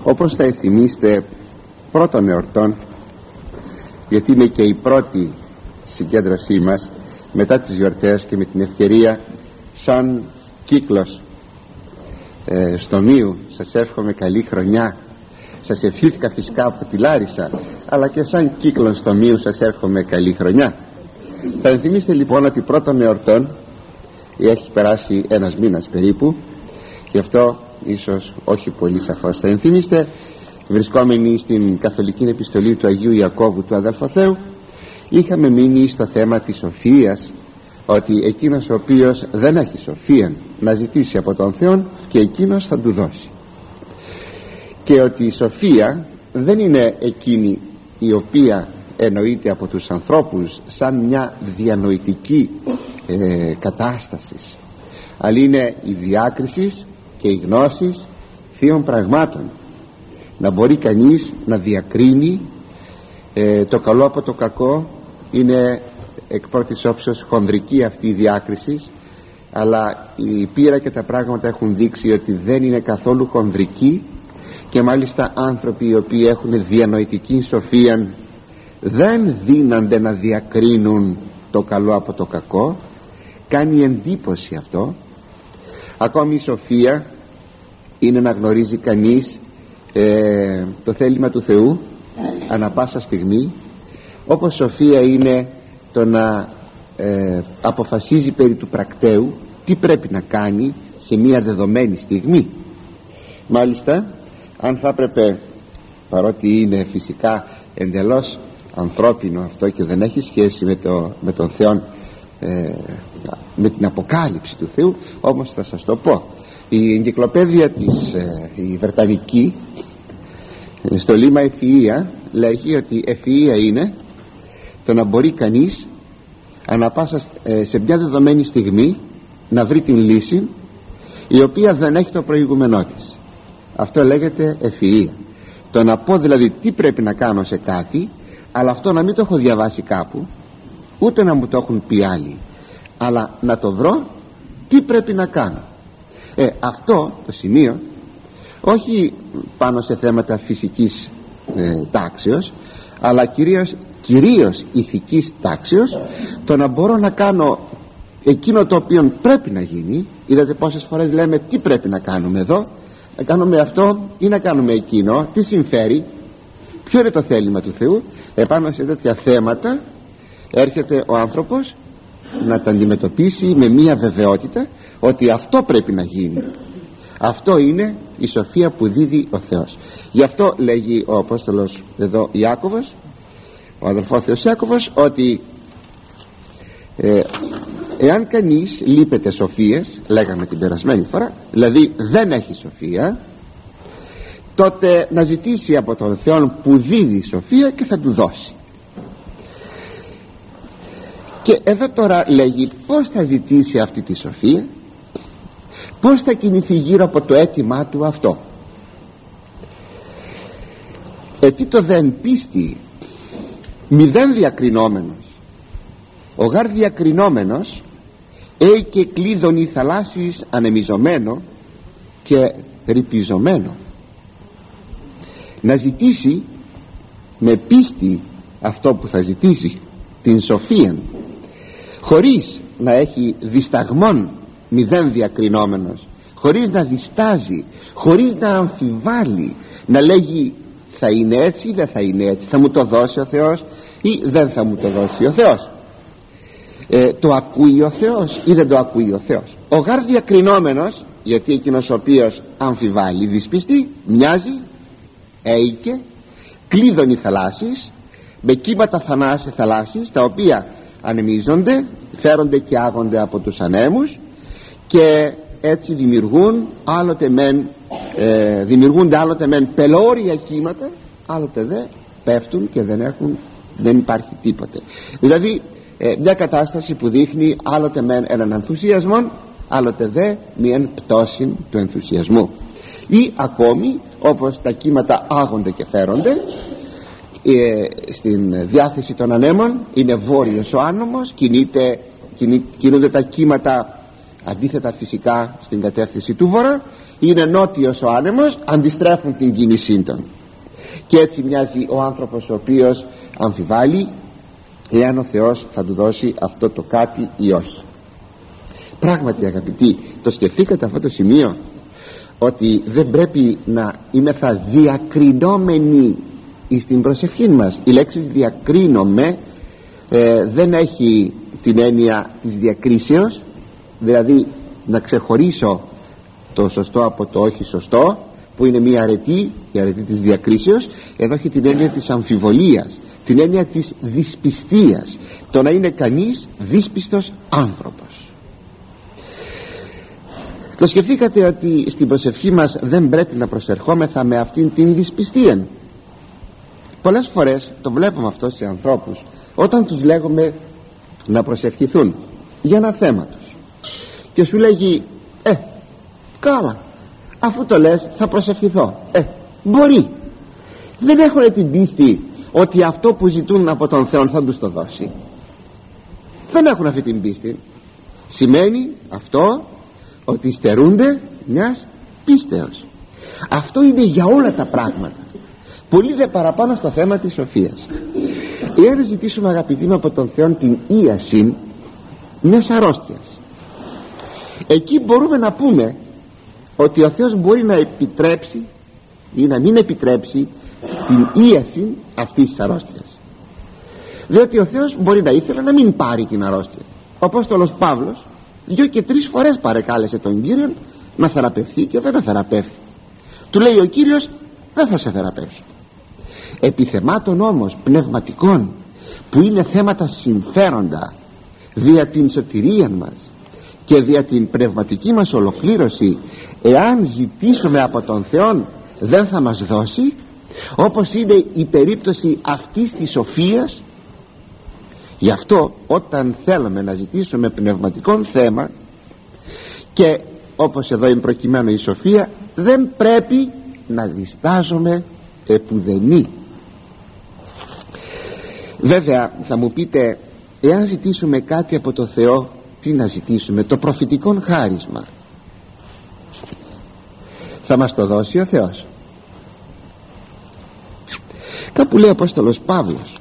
Όπως θα θυμίστε πρώτων εορτών, γιατί είναι και η πρώτη συγκέντρωσή μας μετά τις γιορτές και με την ευκαιρία σαν κύκλος στομίου σας εύχομαι καλή χρονιά. Σας ευχήθηκα φυσικά από τη Λάρισα, αλλά και σαν κύκλος στομίου σας εύχομαι καλή χρονιά. Θα ενθυμίστε λοιπόν ότι πρώτων εορτών έχει περάσει ένας μήνας περίπου, γι' αυτό ίσως όχι πολύ σαφώς. Θα ενθυμίστε, βρισκόμενοι στην καθολική επιστολή του Αγίου Ιακώβου του Αδελφοθέου, είχαμε μείνει στο θέμα της σοφίας, ότι εκείνος ο οποίος δεν έχει σοφία να ζητήσει από τον Θεό και εκείνος θα του δώσει, και ότι η σοφία δεν είναι εκείνη η οποία εννοείται από τους ανθρώπους σαν μια διανοητική κατάσταση, αλλά είναι η διάκριση και η γνώση θείων πραγμάτων, να μπορεί κανείς να διακρίνει το καλό από το κακό. Είναι εκ πρώτης όψεως χονδρική αυτή η διάκριση, αλλά η πείρα και τα πράγματα έχουν δείξει ότι δεν είναι καθόλου χονδρική, και μάλιστα άνθρωποι οι οποίοι έχουν διανοητική σοφία δεν δύνανται να διακρίνουν το καλό από το κακό. Κάνει εντύπωση αυτό. Ακόμη η σοφία είναι να γνωρίζει κανείς το θέλημα του Θεού ανα πάσα στιγμή, όπως σοφία είναι το να αποφασίζει περί του πρακτέου τι πρέπει να κάνει σε μια δεδομένη στιγμή. Μάλιστα, αν θα έπρεπε, παρότι είναι φυσικά εντελώς ανθρώπινο αυτό και δεν έχει σχέση με τον Θεό, με την αποκάλυψη του Θεού, όμως θα σας το πω. Η εγκυκλοπαίδεια η βρετανική στο λίμα ευφυΐα λέγει ότι ευφυΐα είναι το να μπορεί κανείς σε μια δεδομένη στιγμή να βρει την λύση η οποία δεν έχει το προηγούμενό της. Αυτό λέγεται ευφυΐα. Το να πω δηλαδή τι πρέπει να κάνω σε κάτι, αλλά αυτό να μην το έχω διαβάσει κάπου, ούτε να μου το έχουν πει άλλοι, αλλά να το βρω τι πρέπει να κάνω. Αυτό το σημείο, όχι πάνω σε θέματα φυσικής τάξεως, αλλά κυρίως ηθικής τάξεως, το να μπορώ να κάνω εκείνο το οποίο πρέπει να γίνει. Είδατε πόσες φορές λέμε τι πρέπει να κάνουμε εδώ, να κάνουμε αυτό ή να κάνουμε εκείνο, τι συμφέρει, ποιο είναι το θέλημα του Θεού. Επάνω σε τέτοια θέματα έρχεται ο άνθρωπος να τα αντιμετωπίσει με μία βεβαιότητα ότι αυτό πρέπει να γίνει. Αυτό είναι η σοφία που δίδει ο Θεός. Γι' αυτό λέγει ο Απόστολος εδώ Ιάκωβος, ο αδελφός Θεός Ιάκωβος, ότι εάν κανείς λείπεται σοφίας, λέγαμε την περασμένη φορά, δηλαδή δεν έχει σοφία, τότε να ζητήσει από τον Θεό που δίδει σοφία και θα του δώσει. Και εδώ τώρα λέγει πως θα ζητήσει αυτή τη σοφία, πως θα κινηθεί γύρω από το αίτημά του αυτό. Τι το δεν πίστη μηδέν διακρινόμενος, ο γάρ διακρινόμενος και κλείδων οι θαλάσσης ανεμιζωμένο και ρυπιζωμένο. Να ζητήσει με πίστη αυτό που θα ζητήσει, την σοφία, χωρίς να έχει δισταγμόν, μηδέν διακρινόμενος, χωρίς να διστάζει, χωρίς να αμφιβάλλει, να λέγει θα είναι έτσι ή δεν θα είναι έτσι, θα μου το δώσει ο Θεός ή δεν θα μου το δώσει ο Θεός, το ακούει ο Θεός ή δεν το ακούει ο Θεός. Ο γάρ διακρινόμενος, γιατί εκείνος ο οποίος αμφιβάλλει, δυσπιστεί, μοιάζει, έικε, κλείδωνει θαλάσσης, με κύματα θανάσης θαλάσσης, τα οποία ανεμίζονται, φέρονται και άγονται από τους ανέμους, και έτσι δημιουργούνται άλλοτε μεν πελώρια κύματα, άλλοτε δε πέφτουν και δεν υπάρχει τίποτε. Δηλαδή μια κατάσταση που δείχνει άλλοτε μεν έναν ενθουσιασμό, άλλοτε δε μια πτώση του ενθουσιασμού, ή ακόμη όπως τα κύματα άγονται και φέρονται. Στην διάθεση των ανέμων είναι βόρειος ο άνεμος, κινούνται τα κύματα αντίθετα φυσικά στην κατεύθυνση του βορρά, είναι νότιος ο άνεμος, αντιστρέφουν την κίνησή των. Και έτσι μοιάζει ο άνθρωπος ο οποίος αμφιβάλλει εάν ο Θεός θα του δώσει αυτό το κάτι ή όχι. Πράγματι αγαπητοί, το σκεφτήκατε αυτό το σημείο, ότι δεν πρέπει να είμεθα διακρινόμενοι στην προσευχή μας. Η λέξη διακρίνομαι δεν έχει την έννοια της διακρίσεως, δηλαδή να ξεχωρίσω το σωστό από το όχι σωστό, που είναι μια αρετή, η αρετή της διακρίσεως. Εδώ έχει την έννοια της αμφιβολίας, την έννοια της δυσπιστίας, το να είναι κανείς δύσπιστος άνθρωπος. Το σκεφτήκατε ότι στην προσευχή μας δεν πρέπει να προσερχόμεθα με αυτήν την δυσπιστία? Πολλές φορές το βλέπουμε αυτό σε ανθρώπους, όταν τους λέγουμε να προσευχηθούν για ένα θέμα τους και σου λέγει καλά, αφού το λες θα προσευχηθώ. Μπορεί, δεν έχουν την πίστη ότι αυτό που ζητούν από τον Θεό θα τους το δώσει. Δεν έχουν αυτή την πίστη. Σημαίνει αυτό ότι στερούνται μιας πίστεως. Αυτό είναι για όλα τα πράγματα, πολύ δε παραπάνω στο θέμα της σοφίας. Εάν ζητήσουμε αγαπητοί μου από τον Θεό την ίαση μιας αρρώστιας, εκεί μπορούμε να πούμε ότι ο Θεός μπορεί να επιτρέψει ή να μην επιτρέψει την ίαση αυτής της αρρώστιας, διότι ο Θεός μπορεί να ήθελε να μην πάρει την αρρώστια. Ο Απόστολος Παύλος 2 και 3 φορές παρεκάλεσε τον Κύριο να θεραπευθεί και δεν θεραπεύθη. Του λέει ο Κύριος δεν θα σε θεραπεύσει. Επιθεμάτων όμως πνευματικών, που είναι θέματα συμφέροντα δια την σωτηρία μας και δια την πνευματική μας ολοκλήρωση, εάν ζητήσουμε από τον Θεό δεν θα μας δώσει, όπως είναι η περίπτωση αυτής της σοφίας. Γι' αυτό όταν θέλουμε να ζητήσουμε πνευματικό θέμα, και όπως εδώ είναι προκειμένο η σοφία, δεν πρέπει να διστάζουμε επουδενή. Βέβαια θα μου πείτε, εάν ζητήσουμε κάτι από το Θεό, τι να ζητήσουμε? Το προφητικό χάρισμα. Θα μας το δώσει ο Θεός? Κάπου λέει ο Απόστολος Παύλος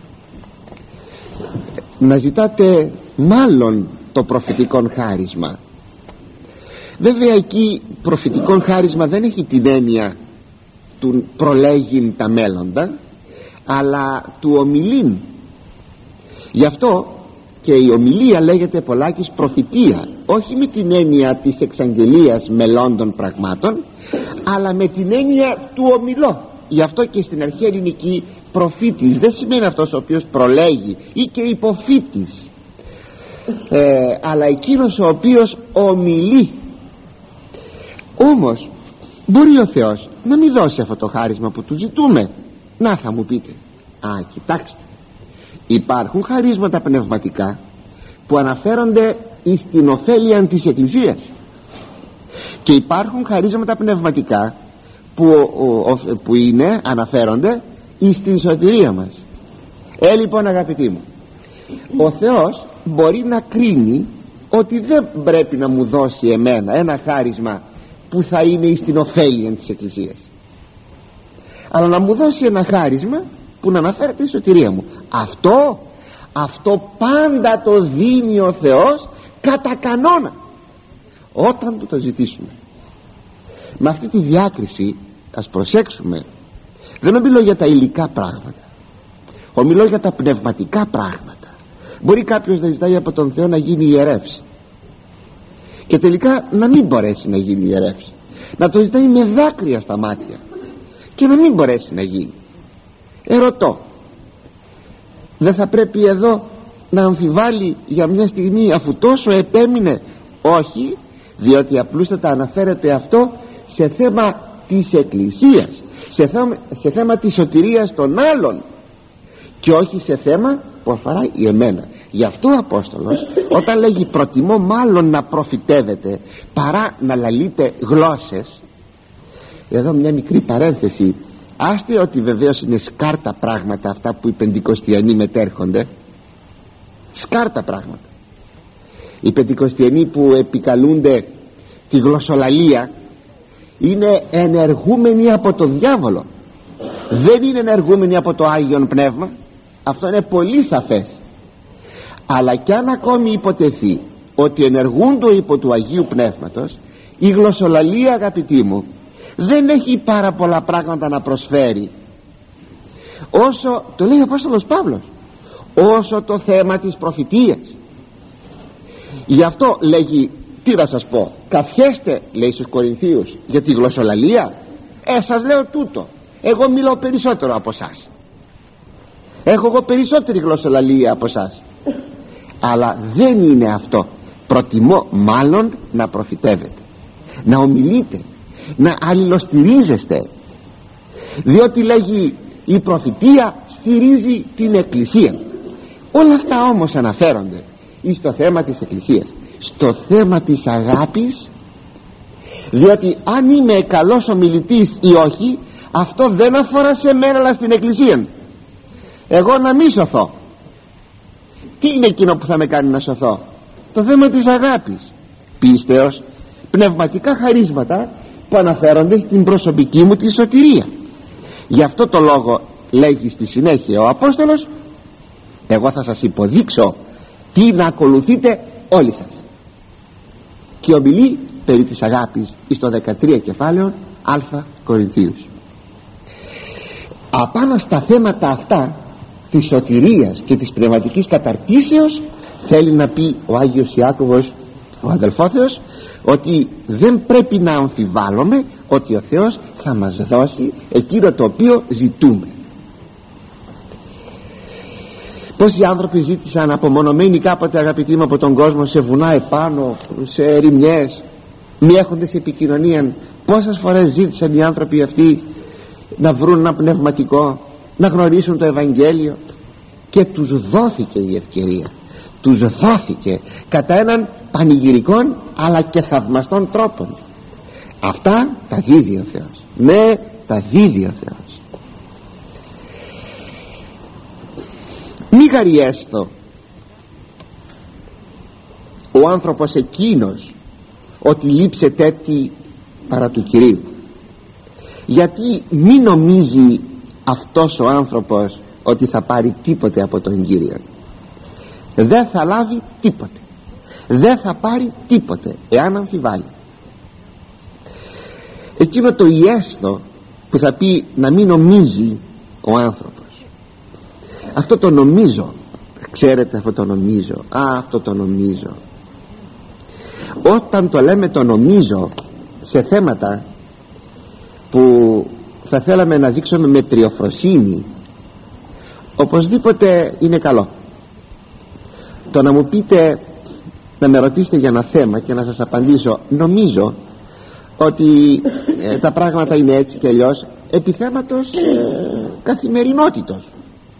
να ζητάτε μάλλον το προφητικό χάρισμα. Βέβαια εκεί προφητικό χάρισμα δεν έχει την έννοια του προλέγειν τα μέλλοντα, αλλά του ομιλήν. Γι' αυτό και η ομιλία λέγεται πολλάκις προφητεία, όχι με την έννοια της εξαγγελίας μελλόντων πραγμάτων, αλλά με την έννοια του ομιλώ. Γι' αυτό και στην αρχαία ελληνική προφήτης δεν σημαίνει αυτός ο οποίος προλέγει ή και υποφήτης, αλλά εκείνος ο οποίος ομιλεί. Όμως μπορεί ο Θεός να μην δώσει αυτό το χάρισμα που του ζητούμε. Να, θα μου πείτε, κοιτάξτε, υπάρχουν χαρίσματα πνευματικά που αναφέρονται στην ωφέλεια της Εκκλησίας, και υπάρχουν χαρίσματα πνευματικά που αναφέρονται στην σωτηρία μας. Λοιπόν αγαπητοί μου, ο Θεός μπορεί να κρίνει ότι δεν πρέπει να μου δώσει εμένα ένα χάρισμα που θα είναι στην ωφέλεια της Εκκλησίας, αλλά να μου δώσει ένα χάρισμα που να αναφέρεται στη σωτηρία μου. Αυτό πάντα το δίνει ο Θεός κατά κανόνα, όταν του το ζητήσουμε. Με αυτή τη διάκριση ας προσέξουμε. Δεν ομιλώ για τα υλικά πράγματα, ομιλώ για τα πνευματικά πράγματα. Μπορεί κάποιος να ζητάει από τον Θεό να γίνει ιερεύς και τελικά να μην μπορέσει να γίνει ιερεύς, να το ζητάει με δάκρυα στα μάτια και να μην μπορέσει να γίνει. Ερωτώ, δεν θα πρέπει εδώ να αμφιβάλλει για μια στιγμή, αφού τόσο επέμεινε? Όχι, διότι απλούστατα αναφέρεται αυτό σε θέμα της Εκκλησίας, σε θέμα της σωτηρίας των άλλων, και όχι σε θέμα που αφορά εμένα. Γι' αυτό ο Απόστολος όταν λέγει προτιμώ μάλλον να προφητεύετε παρά να λαλείτε γλώσσες, εδώ μια μικρή παρένθεση, άστε ότι βεβαίως είναι σκάρτα πράγματα αυτά που οι Πεντηκοστιανοί μετέρχονται, σκάρτα πράγματα. Οι Πεντηκοστιανοί που επικαλούνται τη γλωσσολαλία είναι ενεργούμενη από τον διάβολο, δεν είναι ενεργούμενη από το Άγιον Πνεύμα. Αυτό είναι πολύ σαφές. Αλλά κι αν ακόμη υποτεθεί ότι ενεργούνται υπό του Αγίου Πνεύματος, η γλωσσολαλία, αγαπητοί μου, δεν έχει πάρα πολλά πράγματα να προσφέρει, όσο, το λέει ο Απόστολος Παύλος, όσο το θέμα της προφητείας. Γι' αυτό λέγει, τι να σας πω, καφιέστε, λέει στους Κορινθίους, για τη γλωσσολαλία. Σας λέω τούτο, εγώ μιλώ περισσότερο από εσάς, έχω εγώ περισσότερη γλωσσολαλία από εσάς. Αλλά δεν είναι αυτό. Προτιμώ μάλλον να προφητεύετε, να ομιλείτε, να αλληλοστηρίζεστε, διότι λέγει η προφητεία στηρίζει την Εκκλησία. Όλα αυτά όμως αναφέρονται στο θέμα της Εκκλησίας, στο θέμα της αγάπης, διότι αν είμαι καλός ομιλητής ή όχι, αυτό δεν αφορά σε μένα αλλά στην Εκκλησία. Εγώ να μη σωθώ, τι είναι εκείνο που θα με κάνει να σωθώ? Το θέμα της αγάπης, πίστεως, πνευματικά χαρίσματα που αναφέρονται στην προσωπική μου τη σωτηρία. Γι' αυτό το λόγο λέγει στη συνέχεια ο Απόστολος, εγώ θα σας υποδείξω τι να ακολουθείτε όλοι σας, και ομιλεί περί της αγάπης στο 13 κεφάλαιο Α Κορινθίους. Απάνω στα θέματα αυτά της σωτηρίας και της πνευματικής καταρτήσεως θέλει να πει ο Άγιος Ιάκωβος, ο αδελφόθεος, ότι δεν πρέπει να αμφιβάλλουμε ότι ο Θεός θα μας δώσει εκείνο το οποίο ζητούμε. Πόσοι άνθρωποι ζήτησαν απομονωμένοι κάποτε, αγαπητοί μου, από τον κόσμο, σε βουνά επάνω, σε ερημιές, μη έχοντες επικοινωνία. Πόσες φορές ζήτησαν οι άνθρωποι αυτοί να βρουν ένα πνευματικό, να γνωρίσουν το Ευαγγέλιο, και τους δόθηκε η ευκαιρία, τους δόθηκε κατά έναν πανηγυρικών αλλά και θαυμαστών τρόπων. Αυτά τα δίδει ο Θεός, ναι, τα δίδει ο Θεός. Μη γαριέστο ο άνθρωπος εκείνος ότι λείψε τέτοι παρά του Κυρίου, γιατί μη νομίζει αυτός ο άνθρωπος ότι θα πάρει τίποτε από τον Κύριο. Δεν θα λάβει τίποτε, δεν θα πάρει τίποτε εάν αμφιβάλλει. Εκείνο το ιέστο που θα πει να μην νομίζει ο άνθρωπος, αυτό το νομίζω, ξέρετε, αυτό το νομίζω, αυτό το νομίζω, όταν το λέμε το νομίζω σε θέματα που θα θέλαμε να δείξουμε μετριοφροσύνη, οπωσδήποτε είναι καλό. Το να μου πείτε, να με ρωτήσετε για ένα θέμα και να σας απαντήσω νομίζω ότι τα πράγματα είναι έτσι και αλλιώς, επί θέματος καθημερινότητος.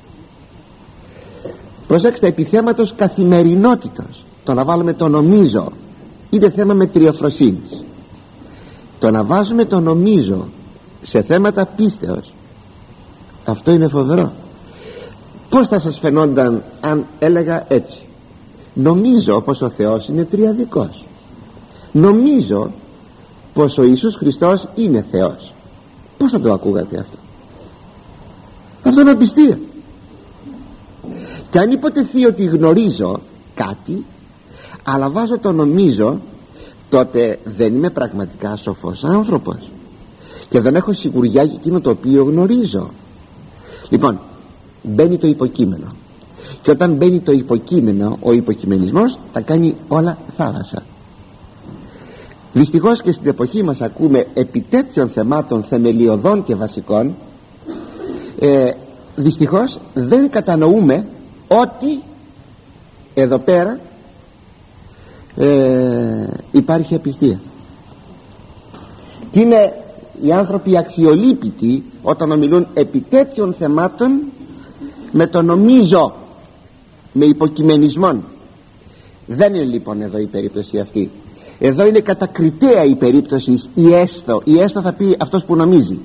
Προσέξτε, επί θέματος καθημερινότητος, το να βάλουμε το νομίζω είναι θέμα μετριοφροσύνης. Το να βάζουμε το νομίζω σε θέματα πίστεως, αυτό είναι φοβερό. Πώς θα σας φαινόταν αν έλεγα έτσι? Νομίζω πως ο Θεός είναι τριαδικός, νομίζω πως ο Ιησούς Χριστός είναι Θεός. Πώς θα το ακούγατε αυτό? Αυτό είναι απιστία. Και αν υποτεθεί ότι γνωρίζω κάτι αλλά βάζω το νομίζω, τότε δεν είμαι πραγματικά σοφός άνθρωπος και δεν έχω σιγουριά για εκείνο το οποίο γνωρίζω. Λοιπόν, μπαίνει το υποκείμενο, και όταν μπαίνει το υποκείμενο, ο υποκειμενισμός τα κάνει όλα θάλασσα. Δυστυχώς και στην εποχή μας ακούμε επί τέτοιων θεμάτων θεμελιωδών και βασικών, δυστυχώς δεν κατανοούμε ότι εδώ πέρα υπάρχει απιστία, και είναι οι άνθρωποι αξιολύπητοι όταν ομιλούν επί τέτοιων θεμάτων με το νομίζω, με υποκειμενισμόν. Δεν είναι λοιπόν εδώ η περίπτωση αυτή. Εδώ είναι κατακριτέα η περίπτωση η έστω θα πει αυτός που νομίζει.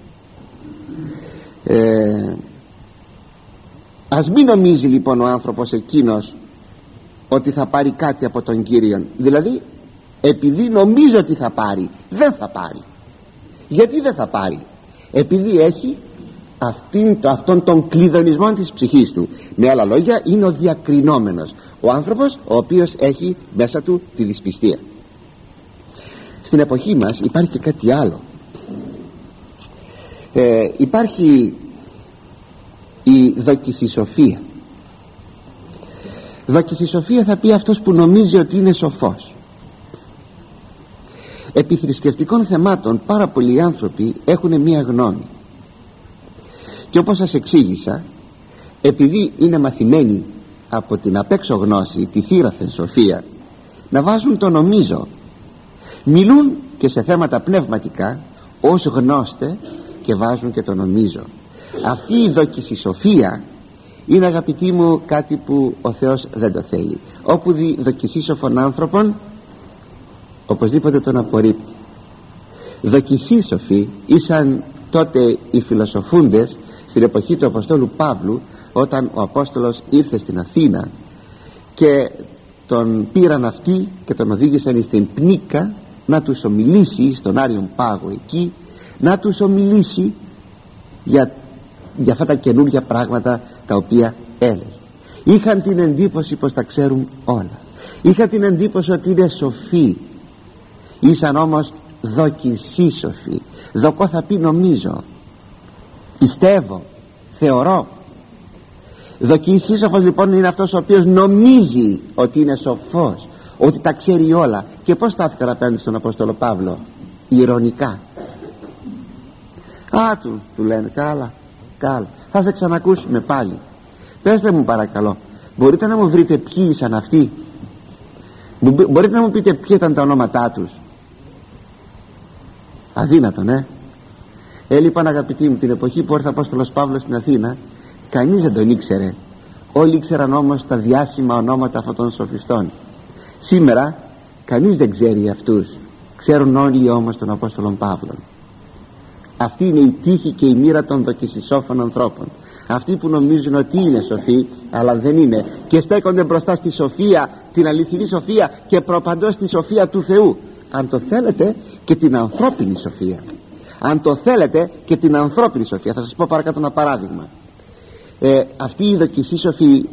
Ας μην νομίζει λοιπόν ο άνθρωπος εκείνος ότι θα πάρει κάτι από τον Κύριον, δηλαδή επειδή νομίζω ότι θα πάρει, δεν θα πάρει. Γιατί δεν θα πάρει? Επειδή έχει αυτόν τον κλειδονισμό της ψυχής του. Με άλλα λόγια, είναι ο διακρινόμενος, ο άνθρωπος ο οποίος έχει μέσα του τη δυσπιστία. Στην εποχή μας υπάρχει και κάτι άλλο. Υπάρχει η δοκισισοφία. Δοκισισοφία θα πει αυτός που νομίζει ότι είναι σοφός. Επί θρησκευτικών θεμάτων πάρα πολλοί άνθρωποι έχουν μία γνώμη, και όπως σας εξήγησα, επειδή είναι μαθημένοι από την απέξω γνώση, τη θύραθεν σοφία, να βάζουν το νομίζω. Μιλούν και σε θέματα πνευματικά ως γνώστε και βάζουν και το νομίζω. Αυτή η δοκισισοφία είναι, αγαπητοί μου, κάτι που ο Θεός δεν το θέλει. Όπου δει δοκισίσοφων άνθρωπον, οπωσδήποτε τον απορρίπτει. Δοκισίσοφοι ήσαν τότε οι φιλοσοφούντες στην εποχή του Αποστόλου Παύλου, όταν ο Απόστολος ήρθε στην Αθήνα και τον πήραν αυτοί και τον οδήγησαν στην Πνίκα να τους ομιλήσει, στον Άριον Πάγο εκεί, να τους ομιλήσει για αυτά τα καινούργια πράγματα τα οποία έλεγε. Είχαν την εντύπωση πως τα ξέρουν όλα, είχαν την εντύπωση ότι είναι σοφοί, ήσαν όμως δοκισίσοφοι. Δοκό θα πει νομίζω, πιστεύω, θεωρώ. Δοκισίσοφος λοιπόν είναι αυτός ο οποίος νομίζει ότι είναι σοφός, ότι τα ξέρει όλα. Και πως στάθηκαν απέναντι στον Απόστολο Παύλο? Ηρωνικά. Του λένε, καλά, θα σε ξανακούσουμε πάλι. Πέστε μου παρακαλώ, μπορείτε να μου βρείτε ποιοι ήσαν αυτοί? Μπορείτε να μου πείτε ποια ήταν τα ονόματά τους? Αδύνατον, λοιπόν, αγαπητοί μου, την εποχή που ήρθε ο Απόστολος Παύλος στην Αθήνα, κανείς δεν τον ήξερε. Όλοι ήξεραν όμως τα διάσημα ονόματα αυτών των σοφιστών. Σήμερα κανείς δεν ξέρει αυτούς, ξέρουν όλοι όμως τον Απόστολο Παύλον. Αυτή είναι η τύχη και η μοίρα των δοκισισόφων ανθρώπων. Αυτοί που νομίζουν ότι είναι σοφοί, αλλά δεν είναι, και στέκονται μπροστά στη σοφία, την αληθινή σοφία, και προπαντός τη σοφία του Θεού. Αν το θέλετε, και την ανθρώπινη σοφία. Αν το θέλετε, και την ανθρώπινη σοφία. Θα σας πω παρακάτω ένα παράδειγμα. Αυτοί οι δοκισίσοφοι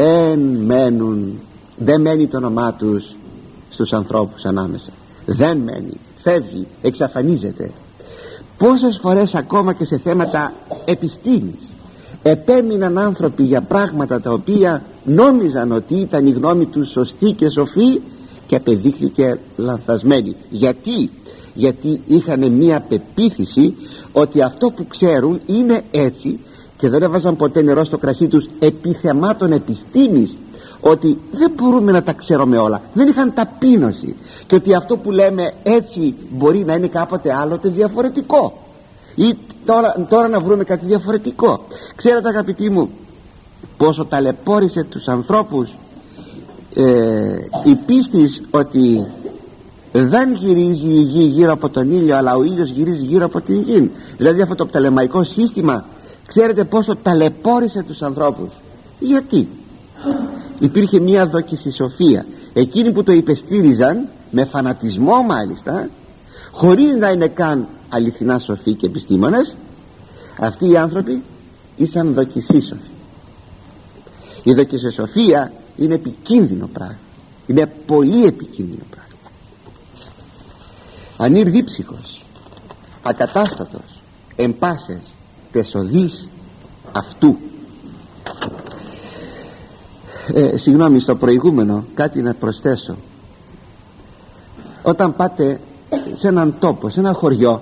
δεν μένει το όνομά τους στους ανθρώπους ανάμεσα. Δεν μένει, φεύγει, εξαφανίζεται. Πόσες φορές ακόμα και σε θέματα επιστήμης επέμειναν άνθρωποι για πράγματα τα οποία νόμιζαν ότι ήταν η γνώμη τους σωστή και σοφή, και απεδείχθηκε λανθασμένη. Γιατί είχαν μία πεποίθηση ότι αυτό που ξέρουν είναι έτσι, και δεν έβαζαν ποτέ νερό στο κρασί τους επί θεμάτων επιστήμης, ότι δεν μπορούμε να τα ξέρουμε όλα. Δεν είχαν ταπείνωση, και ότι αυτό που λέμε έτσι μπορεί να είναι κάποτε άλλοτε διαφορετικό, ή τώρα να βρούμε κάτι διαφορετικό. Ξέρετε, αγαπητοί μου, πόσο ταλαιπώρησε τους ανθρώπους η πίστη ότι δεν γυρίζει η γη γύρω από τον ήλιο, αλλά ο ήλιος γυρίζει γύρω από την γη. Δηλαδή αυτό το πτολεμαϊκό σύστημα, ξέρετε πόσο ταλαιπώρησε τους ανθρώπους? Γιατί υπήρχε μια δοκισισοφία. Εκείνοι που το υπεστήριζαν με φανατισμό, μάλιστα, χωρίς να είναι καν αληθινά σοφοί και επιστήμονες, αυτοί οι άνθρωποι ήσαν δοκισίσοφοι. Η δοκισισοφία είναι επικίνδυνο πράγμα, είναι πολύ επικίνδυνο πράγμα. Αν είναι δίψυχος, ακατάστατος, εμπάσες, τεσοδείς αυτού. Συγγνώμη, στο προηγούμενο κάτι να προσθέσω. Όταν πάτε σε έναν τόπο, σε ένα χωριό,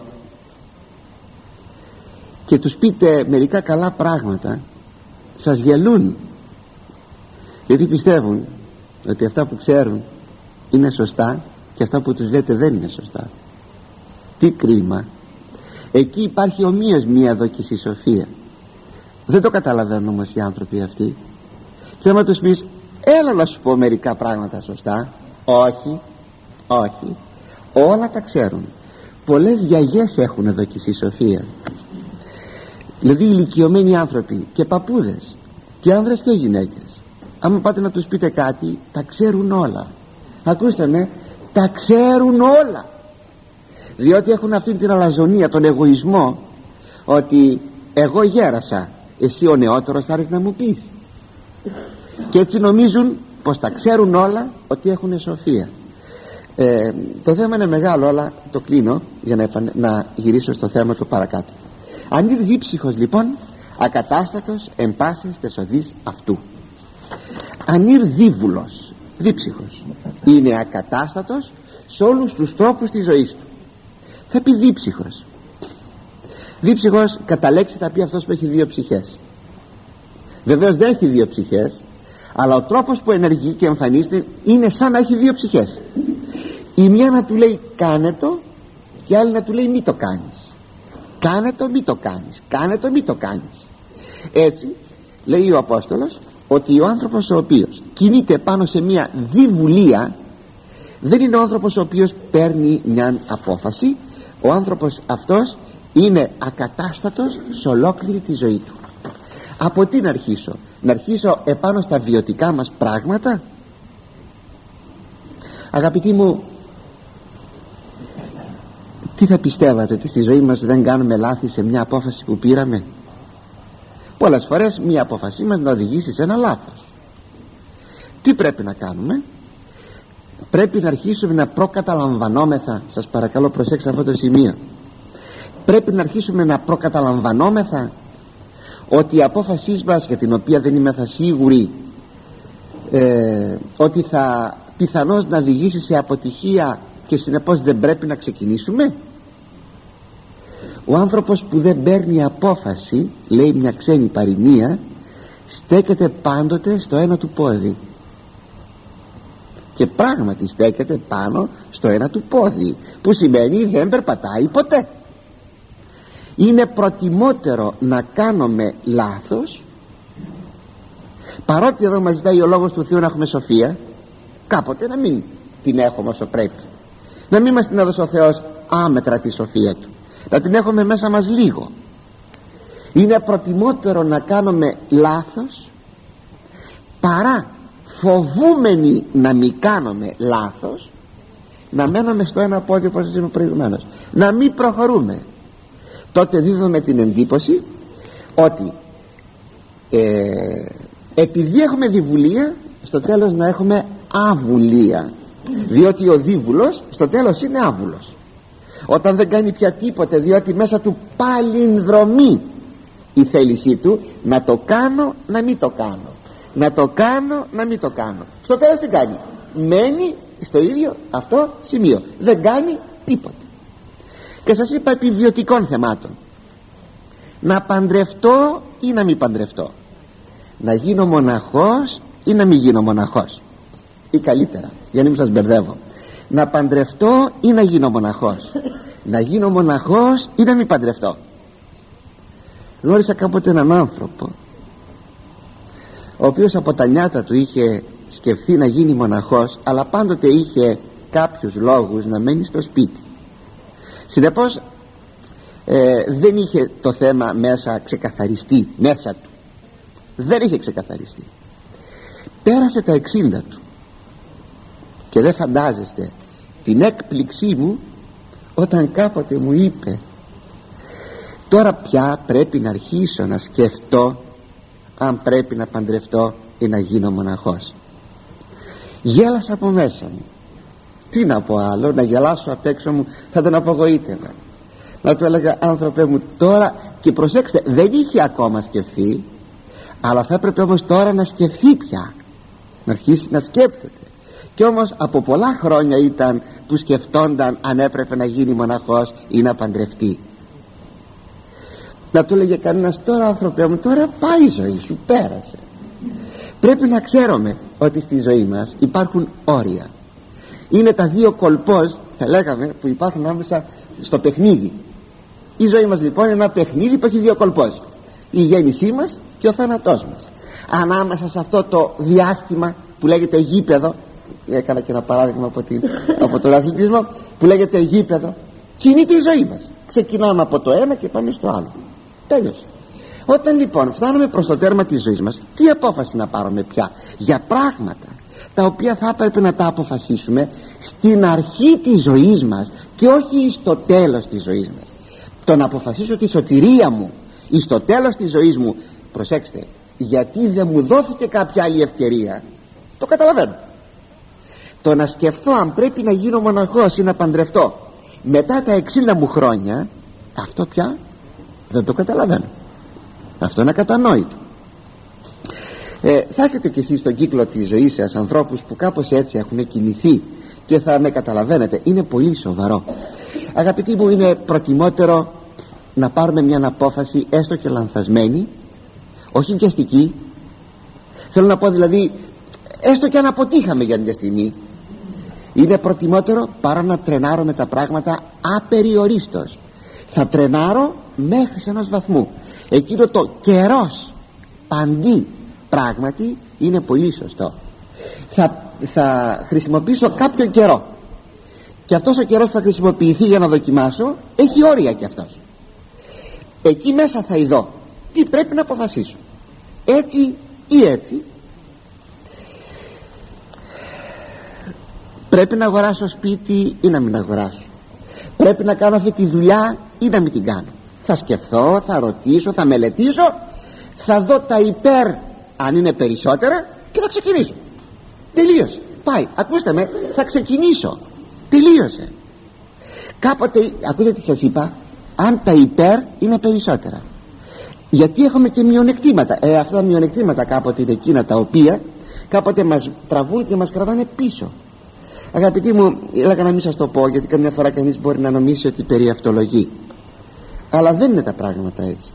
και τους πείτε μερικά καλά πράγματα, σας γελούν, γιατί πιστεύουν ότι αυτά που ξέρουν είναι σωστά και αυτά που τους λέτε δεν είναι σωστά. Τι κρίμα! Εκεί υπάρχει ομοίως μία δοκισισοφία. Δεν το καταλαβαίνουν όμως οι άνθρωποι αυτοί. Και άμα τους πεις, έλα να σου πω μερικά πράγματα σωστά, όχι, όλα τα ξέρουν. Πολλές γιαγιές έχουν δοκισισοφία, δηλαδή ηλικιωμένοι άνθρωποι και παππούδες, και άνδρες και γυναίκες. Άμα πάτε να τους πείτε κάτι, τα ξέρουν όλα. Ακούστε με, τα ξέρουν όλα. διότι έχουν αυτή την αλαζονία, τον εγωισμό, ότι εγώ γέρασα, εσύ ο νεότερος θα έρθεις να μου πεις, και έτσι νομίζουν πως τα ξέρουν όλα, ότι έχουν σοφία. Το θέμα είναι μεγάλο, αλλά το κλείνω για να γυρίσω στο θέμα του παρακάτω. Αν είναι δίψυχος λοιπόν, ακατάστατος εν πάσης τες οδείς αυτού. Αν είναι δίβουλος, δίψυχος, είναι ακατάστατος σε όλους τους τρόπους της ζωής του. Θα πει δίψυχος. Δίψυχος κατά λέξη θα πει αυτός που έχει δύο ψυχές. Βεβαίως δεν έχει δύο ψυχές, αλλά ο τρόπος που ενεργεί και εμφανίζεται είναι σαν να έχει δύο ψυχές. Η μια να του λέει κάνε το, και η άλλη να του λέει μη το κάνεις. Κάνε το, μη το κάνεις. Κάνε το, μη το κάνεις. Έτσι λέει ο Απόστολος ότι ο άνθρωπος ο οποίος κινείται πάνω σε μια διβουλία δεν είναι ο άνθρωπος ο οποίος παίρνει μια απόφαση. Ο άνθρωπος αυτός είναι ακατάστατος σε ολόκληρη τη ζωή του. Από τι να αρχίσω? Να αρχίσω επάνω στα βιωτικά μας πράγματα? Αγαπητοί μου, τι θα πιστεύατε, ότι στη ζωή μας δεν κάνουμε λάθη σε μια απόφαση που πήραμε? Πολλές φορές μια απόφασή μας να οδηγήσει σε ένα λάθος. Τι πρέπει να κάνουμε? Πρέπει να αρχίσουμε να προκαταλαμβανόμεθα. Σας παρακαλώ προσέξτε αυτό το σημείο. Πρέπει να αρχίσουμε να προκαταλαμβανόμεθα ότι η απόφασή μας, για την οποία δεν είμαστε σίγουροι ότι θα πιθανώς να οδηγήσει σε αποτυχία και συνεπώς δεν πρέπει να ξεκινήσουμε. Ο άνθρωπος που δεν παίρνει απόφαση, λέει μια ξένη παροιμία, στέκεται πάντοτε στο ένα του πόδι. Και πράγματι στέκεται πάνω στο ένα του πόδι, που σημαίνει δεν περπατάει ποτέ. Είναι προτιμότερο να κάνουμε λάθος, παρότι εδώ μας ζητάει ο Λόγος του Θεού να έχουμε σοφία, κάποτε να μην την έχουμε όσο πρέπει, να μην μας την έδωσε ο Θεός άμετρα τη σοφία του, να την έχουμε μέσα μας λίγο. Είναι προτιμότερο να κάνουμε λάθος, παρά φοβούμενοι να μην κάνουμε λάθος, να μένουμε στο ένα πόδι, όπως σας είπα προηγουμένως, να μην προχωρούμε. Τότε δίδουμε την εντύπωση ότι επειδή έχουμε διβουλία, στο τέλος να έχουμε αβουλία, διότι ο δίβουλος στο τέλος είναι άβουλος όταν δεν κάνει πια τίποτε, διότι μέσα του παλινδρομεί η θέλησή του να το κάνω, να μην το κάνω, να το κάνω, να μην το κάνω. Στο τέλος τι κάνει? Μένει στο ίδιο αυτό σημείο, δεν κάνει τίποτα. Και σας είπα επί βιωτικών θεμάτων, να παντρευτώ ή να μην παντρευτώ, να γίνω μοναχός ή να μην γίνω μοναχός, ή καλύτερα, για να μην σας μπερδεύω, να παντρευτώ ή να γίνω μοναχός, να γίνω μοναχός ή να μην παντρευτώ. Γνώρισα κάποτε έναν άνθρωπο ο οποίος από τα νιάτα του είχε σκεφτεί να γίνει μοναχός, αλλά πάντοτε είχε κάποιους λόγους να μένει στο σπίτι. Συνεπώς δεν είχε το θέμα μέσα ξεκαθαριστεί μέσα του, δεν είχε ξεκαθαριστεί. Πέρασε τα 60 του και δεν φαντάζεστε την έκπληξή μου όταν κάποτε μου είπε, τώρα πια πρέπει να αρχίσω να σκεφτώ αν πρέπει να παντρευτώ ή να γίνω μοναχός. Γέλασα από μέσα μου. Τι να πω άλλο, να γελάσω απ' έξω μου θα τον απογοήτευα. Να του έλεγα, άνθρωπε μου, τώρα, και προσέξτε, δεν είχε ακόμα σκεφτεί, αλλά θα έπρεπε όμως τώρα να σκεφτεί πια, να αρχίσει να σκέπτεται. Και όμως από πολλά χρόνια ήταν που σκεφτόνταν αν έπρεπε να γίνει μοναχός ή να παντρευτεί. Να του έλεγε κανένας, τώρα άνθρωπε μου, τώρα πάει η ζωή σου, πέρασε. Πρέπει να ξέρουμε ότι στη ζωή μας υπάρχουν όρια. Είναι τα δύο κολπός, θα λέγαμε, που υπάρχουν άμεσα στο παιχνίδι. Η ζωή μας λοιπόν είναι ένα παιχνίδι που έχει δύο κολπός, η γέννησή μας και ο θάνατός μας. Ανάμεσα σε αυτό το διάστημα που λέγεται γήπεδο, έκανα και ένα παράδειγμα από τον αθλητισμό, που λέγεται γήπεδο, κινείται η ζωή μας. Ξεκινάμε από το ένα και πάμε στο άλλο. Τέλειωσε. Όταν λοιπόν φτάνουμε προς το τέρμα της ζωής μας, τι απόφαση να πάρουμε πια για πράγματα τα οποία θα έπρεπε να τα αποφασίσουμε στην αρχή της ζωής μας, και όχι στο τέλος της ζωής μας. Το να αποφασίσω τη σωτηρία μου στο τέλος της ζωής μου, προσέξτε, γιατί δεν μου δόθηκε κάποια άλλη ευκαιρία, το καταλαβαίνω. Το να σκεφτώ αν πρέπει να γίνω μοναχός ή να παντρευτώ μετά τα 60 μου χρόνια, αυτό πια δεν το καταλαβαίνω. Αυτό είναι ακατανόητο. Θα έχετε κι εσείς στον κύκλο της ζωής σας ανθρώπους που κάπως έτσι έχουν κινηθεί και θα με καταλαβαίνετε, είναι πολύ σοβαρό. Αγαπητοί μου, είναι προτιμότερο να πάρουμε μια απόφαση έστω και λανθασμένη, όχι βιαστική, θέλω να πω δηλαδή έστω και αν αποτύχαμε για μια στιγμή, είναι προτιμότερο παρά να τρενάρω με τα πράγματα απεριορίστως. Θα τρενάρω μέχρι σε ενός βαθμού. Εκείνο το καιρός παντί πράγματι είναι πολύ σωστό. Θα χρησιμοποιήσω κάποιο καιρό και αυτός ο καιρός θα χρησιμοποιηθεί για να δοκιμάσω, έχει όρια κι αυτός. Εκεί μέσα θα ειδώ τι πρέπει να αποφασίσω, έτσι ή έτσι. Πρέπει να αγοράσω σπίτι ή να μην αγοράσω, πρέπει να κάνω αυτή τη δουλειά ή να μην την κάνω. Θα σκεφτώ, θα ρωτήσω, θα μελετήσω, θα δω τα υπέρ αν είναι περισσότερα και θα ξεκινήσω. Τελείωσε, πάει, ακούστε με, θα ξεκινήσω, τελείωσε. Κάποτε, ακούτε τι σας είπα, αν τα υπέρ είναι περισσότερα, γιατί έχουμε και μειονεκτήματα. Αυτά τα μειονεκτήματα κάποτε είναι εκείνα τα οποία κάποτε μας τραβούν και μας κρατάνε πίσω. Αγαπητοί μου, έλεγα να μην σας το πω, γιατί καμιά φορά κανείς μπορεί να νομίσει ότι περιαυτολογεί, αλλά δεν είναι τα πράγματα έτσι.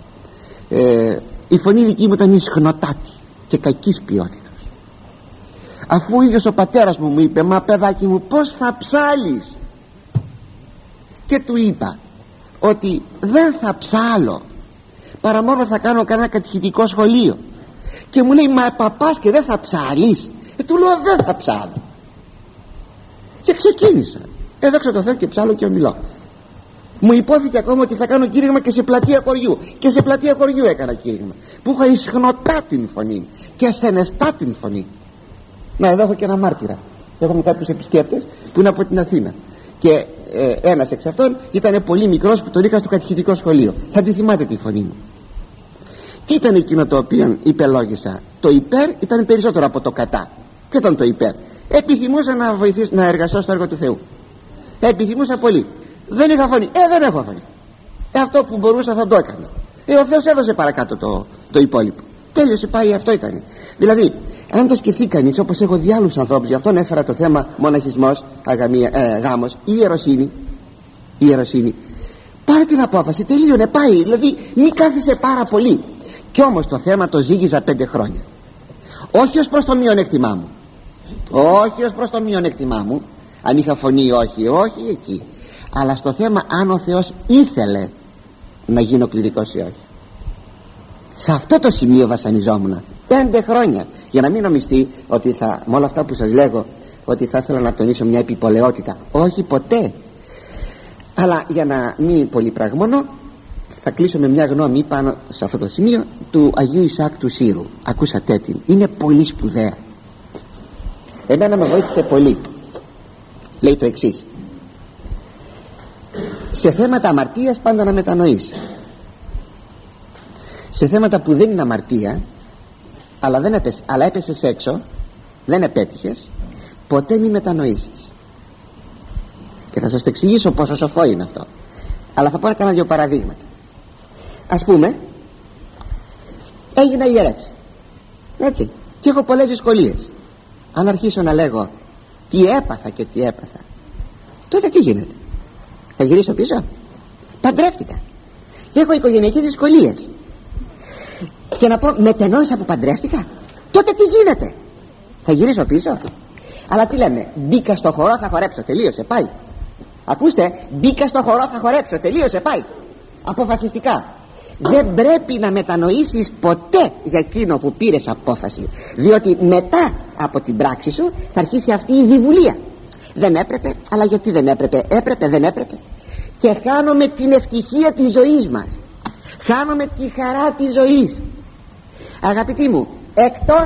Η φωνή δική μου ήταν ισχνοτάτη και κακής ποιότητας. Αφού ο ίδιος ο πατέρας μου είπε, μα παιδάκι μου, πώς θα ψάλεις, και του είπα ότι δεν θα ψάλω παρά μόνο θα κάνω κανένα κατηχητικό σχολείο, και μου λέει, μα παπάς και δεν θα ψάλεις? Του λέω, δεν θα ψάλω. Και ξεκίνησα, δόξα τω Θεώ, και ψάλω και ομιλώ. Μου υπόθηκε ακόμα ότι θα κάνω κήρυγμα και σε πλατεία χωριού, και σε πλατεία χωριού έκανα κήρυγμα, που είχα ισχνοτά την φωνή και ασθενεστά την φωνή. Να, εδώ έχω και ένα μάρτυρα. Έχουμε κάποιους επισκέπτες που είναι από την Αθήνα, και ένας εξ αυτών ήταν πολύ μικρός που τον είχα στο κατηχητικό σχολείο. Θα τη θυμάται τη φωνή μου. Τι ήταν εκείνο το οποίο υπελόγισα? Το υπέρ ήταν περισσότερο από το κατά. Ποιο ήταν το υπέρ? Επιθυμούσα να βοηθήσω, να εργαστώ στο έργο του Θεού. Επιθυμούσα πολύ. Δεν είχα φωνή. Δεν έχω φωνή. Αυτό που μπορούσα θα το έκανα. Ο Θεός έδωσε παρακάτω το υπόλοιπο. Τέλειωσε, πάει, αυτό ήταν. Δηλαδή, αν το σκεφτεί κανείς, όπως έχω δει άλλους ανθρώπους, γι' αυτόν έφερα το θέμα μοναχισμός, γάμος, ή ιεροσύνη. Πάρε την απόφαση, τελείωνε, πάει. Δηλαδή, μη κάθισε πάρα πολύ. Κι όμως το θέμα το ζήγιζα 5 χρόνια. Όχι ως προς το μειονέκτημά μου. Όχι ως προς το μειονέκτημά μου, αν είχα φωνή, όχι εκεί. Αλλά στο θέμα αν ο Θεός ήθελε να γίνω κληρικός ή όχι. Σε αυτό το σημείο βασανιζόμουν 5 χρόνια, για να μην νομιστεί ότι με όλα αυτά που σας λέγω ότι θα ήθελα να τονίσω μια επιπολαιότητα. Όχι, ποτέ. Αλλά για να μην πολυπραγμονώ, θα κλείσω με μια γνώμη πάνω σε αυτό το σημείο του Αγίου Ισαάκ του Σύρου. Ακούσατε την, είναι πολύ σπουδαία. Εμένα με βοήθησε πολύ. Λέει το εξής: σε θέματα αμαρτίας πάντα να μετανοείς. Σε θέματα που δεν είναι αμαρτία, αλλά έπεσες έξω, δεν επέτυχες, ποτέ μη μετανοήσεις. Και θα σας το εξηγήσω πόσο σοφό είναι αυτό. Αλλά θα πω να κάνω 2 παραδείγματα. Ας πούμε, έγινα ιερεύς, έτσι, και έχω πολλές δυσκολίες. Αν αρχίσω να λέγω τι έπαθα και τι έπαθα, τότε τι γίνεται? Θα γυρίσω πίσω? Παντρεύτηκα και έχω οικογενειακές δυσκολίες, και να πω μετενόησα που παντρεύτηκα, τότε τι γίνεται? Θα γυρίσω πίσω? Αλλά τι λέμε? Μπήκα στο χορό, θα χορέψω, τελείωσε, πάει. Ακούστε, μπήκα στο χορό, θα χορέψω, τελείωσε, πάει. Αποφασιστικά. Δεν πρέπει να μετανοήσεις ποτέ για εκείνο που πήρες απόφαση, διότι μετά από την πράξη σου θα αρχίσει αυτή η διβουλία. Δεν έπρεπε, αλλά γιατί δεν έπρεπε? Έπρεπε, δεν έπρεπε. Και χάνουμε την ευτυχία της ζωής μας, χάνουμε τη χαρά της ζωής. Αγαπητοί μου, εκτός,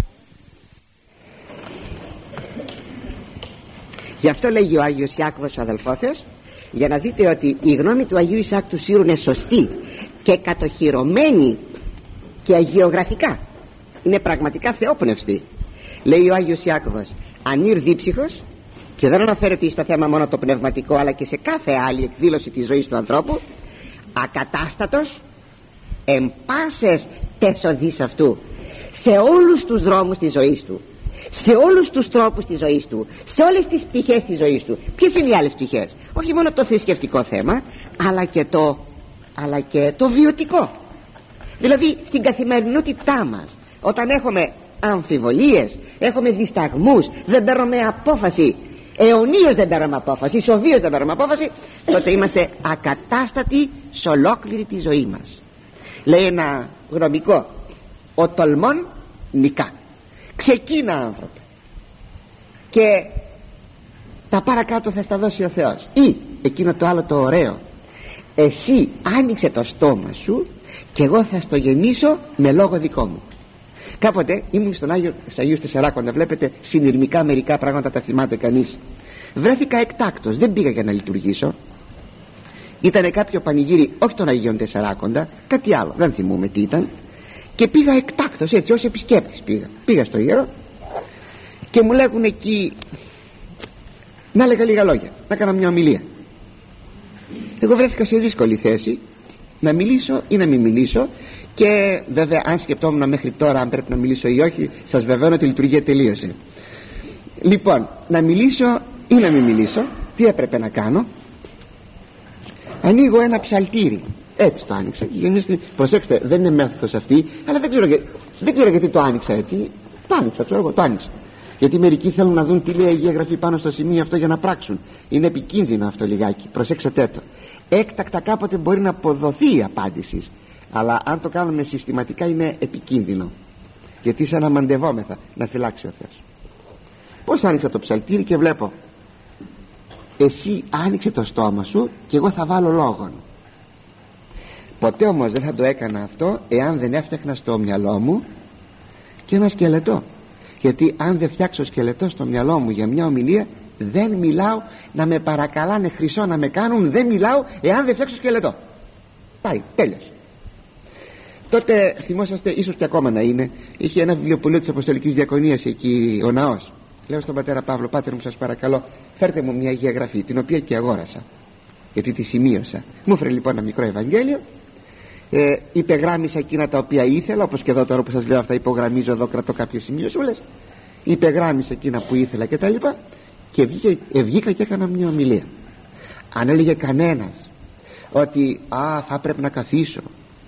γι' αυτό λέγει ο Άγιος Ιάκωβος ο αδελφός, για να δείτε ότι η γνώμη του Αγίου Ισαάκ του Σύρου είναι σωστή και κατοχυρωμένη και αγιογραφικά, είναι πραγματικά θεόπνευστη. Λέει ο Άγιος Ιάκωβος: ανήρ δίψυχος, και δεν αναφέρεται στο θέμα μόνο το πνευματικό αλλά και σε κάθε άλλη εκδήλωση της ζωής του ανθρώπου, ακατάστατος εν πάσες τεσοδείς αυτού, σε όλους τους δρόμους της ζωής του, σε όλους τους τρόπους της ζωής του, σε όλες τις πτυχές της ζωής του. Ποιες είναι οι άλλες πτυχές? Όχι μόνο το θρησκευτικό θέμα, αλλά και το βιωτικό. Δηλαδή στην καθημερινότητά μας, όταν έχουμε αμφιβολίες, έχουμε δισταγμούς, δεν παίρνουμε απόφαση, αιωνίως δεν παίρνουμε απόφαση, σοβίως δεν παίρνουμε απόφαση, τότε είμαστε ακατάστατοι σε ολόκληρη τη ζωή μας. Λέει ένα γνωμικό: ο τολμών νικά. Ξεκίνα, άνθρωπε, και τα παρακάτω θα στα δώσει ο Θεός. Ή εκείνο το άλλο το ωραίο: εσύ άνοιξε το στόμα σου και εγώ θα στο γεμίσω με λόγο δικό μου. Κάποτε ήμουν στους Αγίους Τεσσαράκοντα, βλέπετε συνειρμικά μερικά πράγματα τα θυμάται κανείς. Βρέθηκα εκτάκτος, δεν πήγα για να λειτουργήσω. Ήτανε κάποιο πανηγύρι, όχι των Αγίων Τεσσαράκοντα, κάτι άλλο, δεν θυμούμαι τι ήταν. Και πήγα εκτάκτος, έτσι, ως επισκέπτης πήγα στο ιερό και μου λέγουν εκεί να έλεγα λίγα λόγια, να κάνω μια ομιλία. Εγώ βρέθηκα σε δύσκολη θέση να μιλήσω ή να μην μιλήσω, και βέβαια αν σκεπτόμουν μέχρι τώρα αν πρέπει να μιλήσω ή όχι, σας βεβαιώνω ότι η λειτουργία τελείωσε. Λοιπόν, να μιλήσω ή να μην μιλήσω, τι έπρεπε να κάνω? Ανοίγω ένα ψαλτήρι, έτσι το άνοιξα. Προσέξτε, δεν είναι μέθοδος αυτή, αλλά δεν ξέρω γιατί το άνοιξα έτσι. Το άνοιξα. Γιατί μερικοί θέλουν να δουν τι λέει η Αγία Γραφή πάνω στο σημείο αυτό για να πράξουν. Είναι επικίνδυνο αυτό λιγάκι, προσέξτε το. Έκτακτα κάποτε μπορεί να αποδοθεί η απάντηση, αλλά αν το κάνουμε συστηματικά είναι επικίνδυνο, γιατί σαν να μαντευόμεθα να φυλάξει ο Θεός. Πώς άνοιξα το ψαλτήρι και βλέπω: εσύ άνοιξε το στόμα σου και εγώ θα βάλω λόγον. Ποτέ όμως δεν θα το έκανα αυτό εάν δεν έφτιαχνα στο μυαλό μου και ένα σκελετό. Γιατί αν δεν φτιάξω σκελετό στο μυαλό μου για μια ομιλία, δεν μιλάω. Να με παρακαλάνε χρυσό να με κάνουν, δεν μιλάω εάν δεν φτιάξω σκελετό. Πάει, τέλος. Τότε θυμόσαστε, ίσως και ακόμα να είναι, είχε ένα βιβλιοπωλείο της Αποστολικής Διακονίας εκεί ο ναός. Λέω στον πατέρα Παύλο: πάτερ μου, σας παρακαλώ, φέρτε μου μια Αγία Γραφή, την οποία και αγόρασα, γιατί τη σημείωσα. Μου έφερε λοιπόν ένα μικρό Ευαγγέλιο, υπεγράμμισα εκείνα τα οποία ήθελα, όπως και εδώ τώρα που σας λέω αυτά υπογραμμίζω, εδώ κρατώ κάποιες σημειωσούλες, υπεγράμμισα εκείνα που ήθελα και τα λοιπά, και βγήκα και έκανα μια ομιλία. Αν έλεγε κανένας ότι θα πρέπει να καθίσω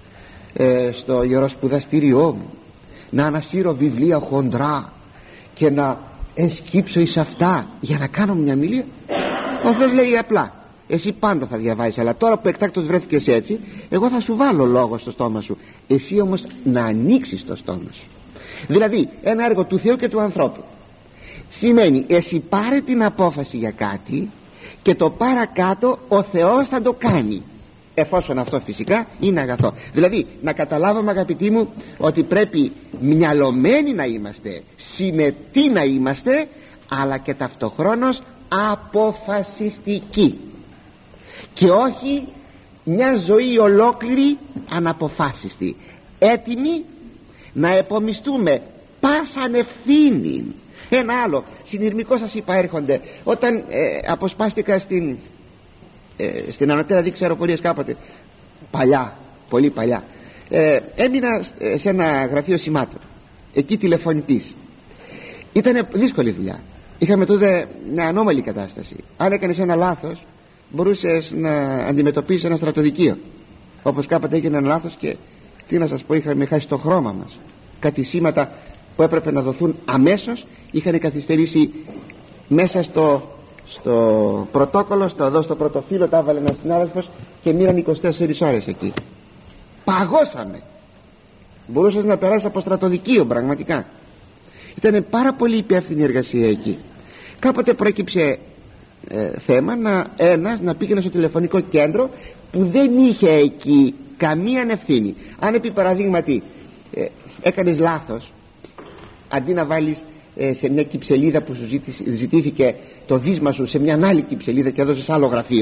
στο ιεροσπουδαστήριό μου, να ανασύρω βιβλία χοντρά και να ενσκύψω εις αυτά για να κάνω μια ομιλία, ο Θεός λέει απλά: εσύ πάντα θα διαβάζεις, αλλά τώρα που εκτάκτως βρέθηκες έτσι, εγώ θα σου βάλω λόγο στο στόμα σου, εσύ όμως να ανοίξεις το στόμα σου. Δηλαδή ένα έργο του Θεού και του ανθρώπου σημαίνει εσύ πάρε την απόφαση για κάτι και το παρακάτω ο Θεός θα το κάνει, εφόσον αυτό φυσικά είναι αγαθό. Δηλαδή να καταλάβουμε, αγαπητοί μου, ότι πρέπει μυαλωμένοι να είμαστε, συνετοί να είμαστε, αλλά και ταυτοχρόνως αποφασιστικοί, και όχι μια ζωή ολόκληρη αναποφάσιστη, έτοιμοι να επομιστούμε πάσαν ευθύνη. Ένα άλλο συνειρμικό, σας είπα, έρχονται όταν αποσπάστηκα στην ανωτέρα δίκηση αεροπορίας κάποτε παλιά, πολύ παλιά, έμεινα σε ένα γραφείο σημάτων, εκεί τηλεφωνητής. Ήταν δύσκολη δουλειά, είχαμε τότε μια ανώμαλη κατάσταση. Αν έκανες ένα λάθος μπορούσες να αντιμετωπίσεις ένα στρατοδικείο, όπως κάποτε έγινε ένα λάθος και τι να σας πω, είχαμε χάσει το χρώμα μας. Κάτι σήματα που έπρεπε να δοθούν αμέσως είχαν καθυστερήσει μέσα στο πρωτόκολλο, στο πρωτοφύλλο τα έβαλε ένας συνάδελφος και μοίραν 24 ώρες εκεί. Παγώσαμε. Μπορούσες να περάσεις από στρατοδικείο πραγματικά. Ήταν πάρα πολύ υπεύθυνη εργασία εκεί. Κάποτε προέκυψε θέμα ένας να πήγαινε στο τηλεφωνικό κέντρο που δεν είχε εκεί καμία ευθύνη. Αν επί παραδείγματι έκανες λάθος, αντί να βάλεις σε μια κυψελίδα που σου ζητήθηκε το βίσμα σου σε μια άλλη κυψελίδα και έδωσες άλλο γραφείο,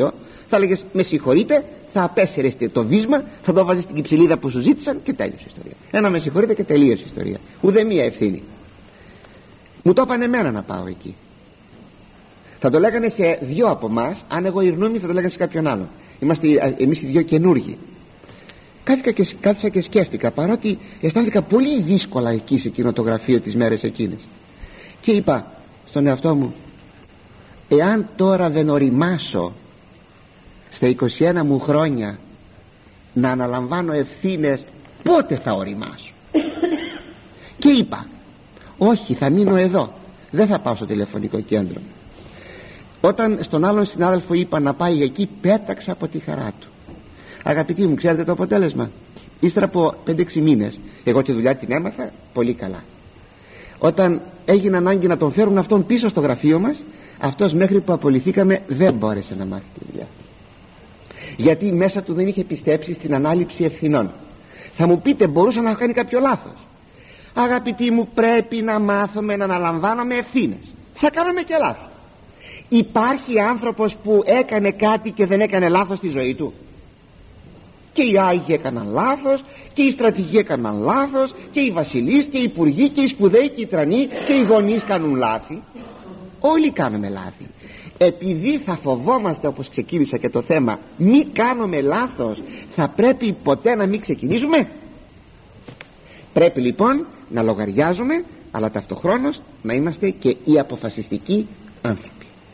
θα έλεγες με συγχωρείτε, θα απέσαιρες το βίσμα, θα το βάζεις στην κυψελίδα που σου ζήτησαν και τέλειωσε η ιστορία. Ένα με συγχωρείτε και τελείωσε η ιστορία. Ούτε μία ευθύνη. Μου το είπαν εμένα να πάω εκεί. Θα το λέγανε σε δυο από εμάς, αν εγώ ειρνούμαι θα το λέγανε σε κάποιον άλλον. Είμαστε εμείς οι δυο καινούργοι. Κάθισα και σκέφτηκα, παρότι αισθάνθηκα πολύ δύσκολα εκεί σε εκείνο το γραφείο τις μέρες εκείνες, και είπα στον εαυτό μου, εάν τώρα δεν οριμάσω στα 21 μου χρόνια να αναλαμβάνω ευθύνες, πότε θα οριμάσω? Και είπα, όχι, θα μείνω εδώ, δεν θα πάω στο τηλεφωνικό κέντρο. Όταν στον άλλον συνάδελφο είπα να πάει εκεί, πέταξα από τη χαρά του. Αγαπητοί μου, ξέρετε το αποτέλεσμα? Ύστερα από 5-6 μήνες, εγώ τη δουλειά την έμαθα πολύ καλά. Όταν έγινε ανάγκη να τον φέρουν αυτόν πίσω στο γραφείο μας, αυτός μέχρι που απολυθήκαμε δεν μπόρεσε να μάθει τη δουλειά, γιατί μέσα του δεν είχε πιστέψει στην ανάληψη ευθυνών. Θα μου πείτε, μπορούσε να κάνει κάποιο λάθος? Αγαπητοί μου, πρέπει να μάθουμε να αναλαμβάνουμε ευθύνες. Θα κάνουμε και λάθη. Υπάρχει άνθρωπος που έκανε κάτι και δεν έκανε λάθος στη ζωή του? Και οι Άγιοι έκαναν λάθος, και οι στρατηγοί έκαναν λάθος, και οι βασιλείς και οι υπουργοί και οι σπουδαίοι και οι τρανοί και οι γονείς κάνουν λάθη. Όλοι κάνουμε λάθη. Επειδή θα φοβόμαστε, όπως ξεκίνησα και το θέμα, μη κάνουμε λάθος, θα πρέπει ποτέ να μην ξεκινήσουμε? Πρέπει λοιπόν να λογαριάζουμε, αλλά ταυτοχρόνως να είμαστε και οι αποφασιστικοί άνθρωποι.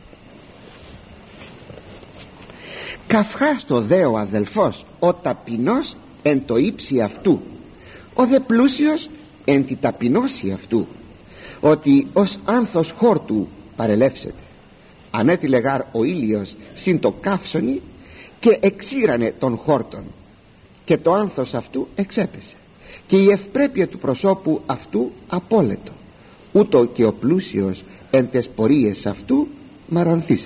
Καυχάστο δε ο αδελφός ο ταπεινός εν το ύψη αυτού, ο δε πλούσιος εν τη ταπεινώση αυτού, ότι ως άνθος χόρτου παρελεύσεται. Ανέτειλε γάρ ο ήλιος συν το καύσωνι και εξήρανε των χόρτων, και το άνθος αυτού εξέπεσε, και η ευπρέπεια του προσώπου αυτού απόλετο, ούτω και ο πλούσιος εν τες πορείες αυτού μαρανθήσεται.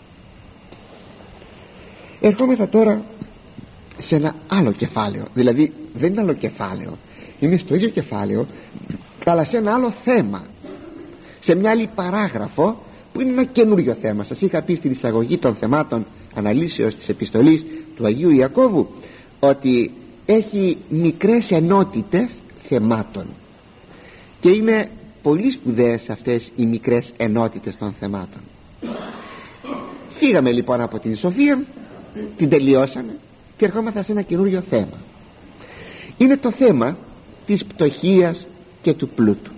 Ερχόμεθα τώρα σε ένα άλλο κεφάλαιο, δηλαδή δεν είναι άλλο κεφάλαιο, είναι στο ίδιο κεφάλαιο, αλλά σε ένα άλλο θέμα, σε μια άλλη παράγραφο που είναι ένα καινούριο θέμα. Σας είχα πει στην εισαγωγή των θεμάτων αναλύσεως της επιστολής του Αγίου Ιακώβου ότι έχει μικρές ενότητες θεμάτων, και είναι πολύ σπουδαίες αυτές οι μικρές ενότητες των θεμάτων. Φύγαμε λοιπόν από την Σοφία, την τελειώσαμε και ερχόμαστε σε ένα καινούριο θέμα. Είναι το θέμα της πτωχίας και του πλούτου.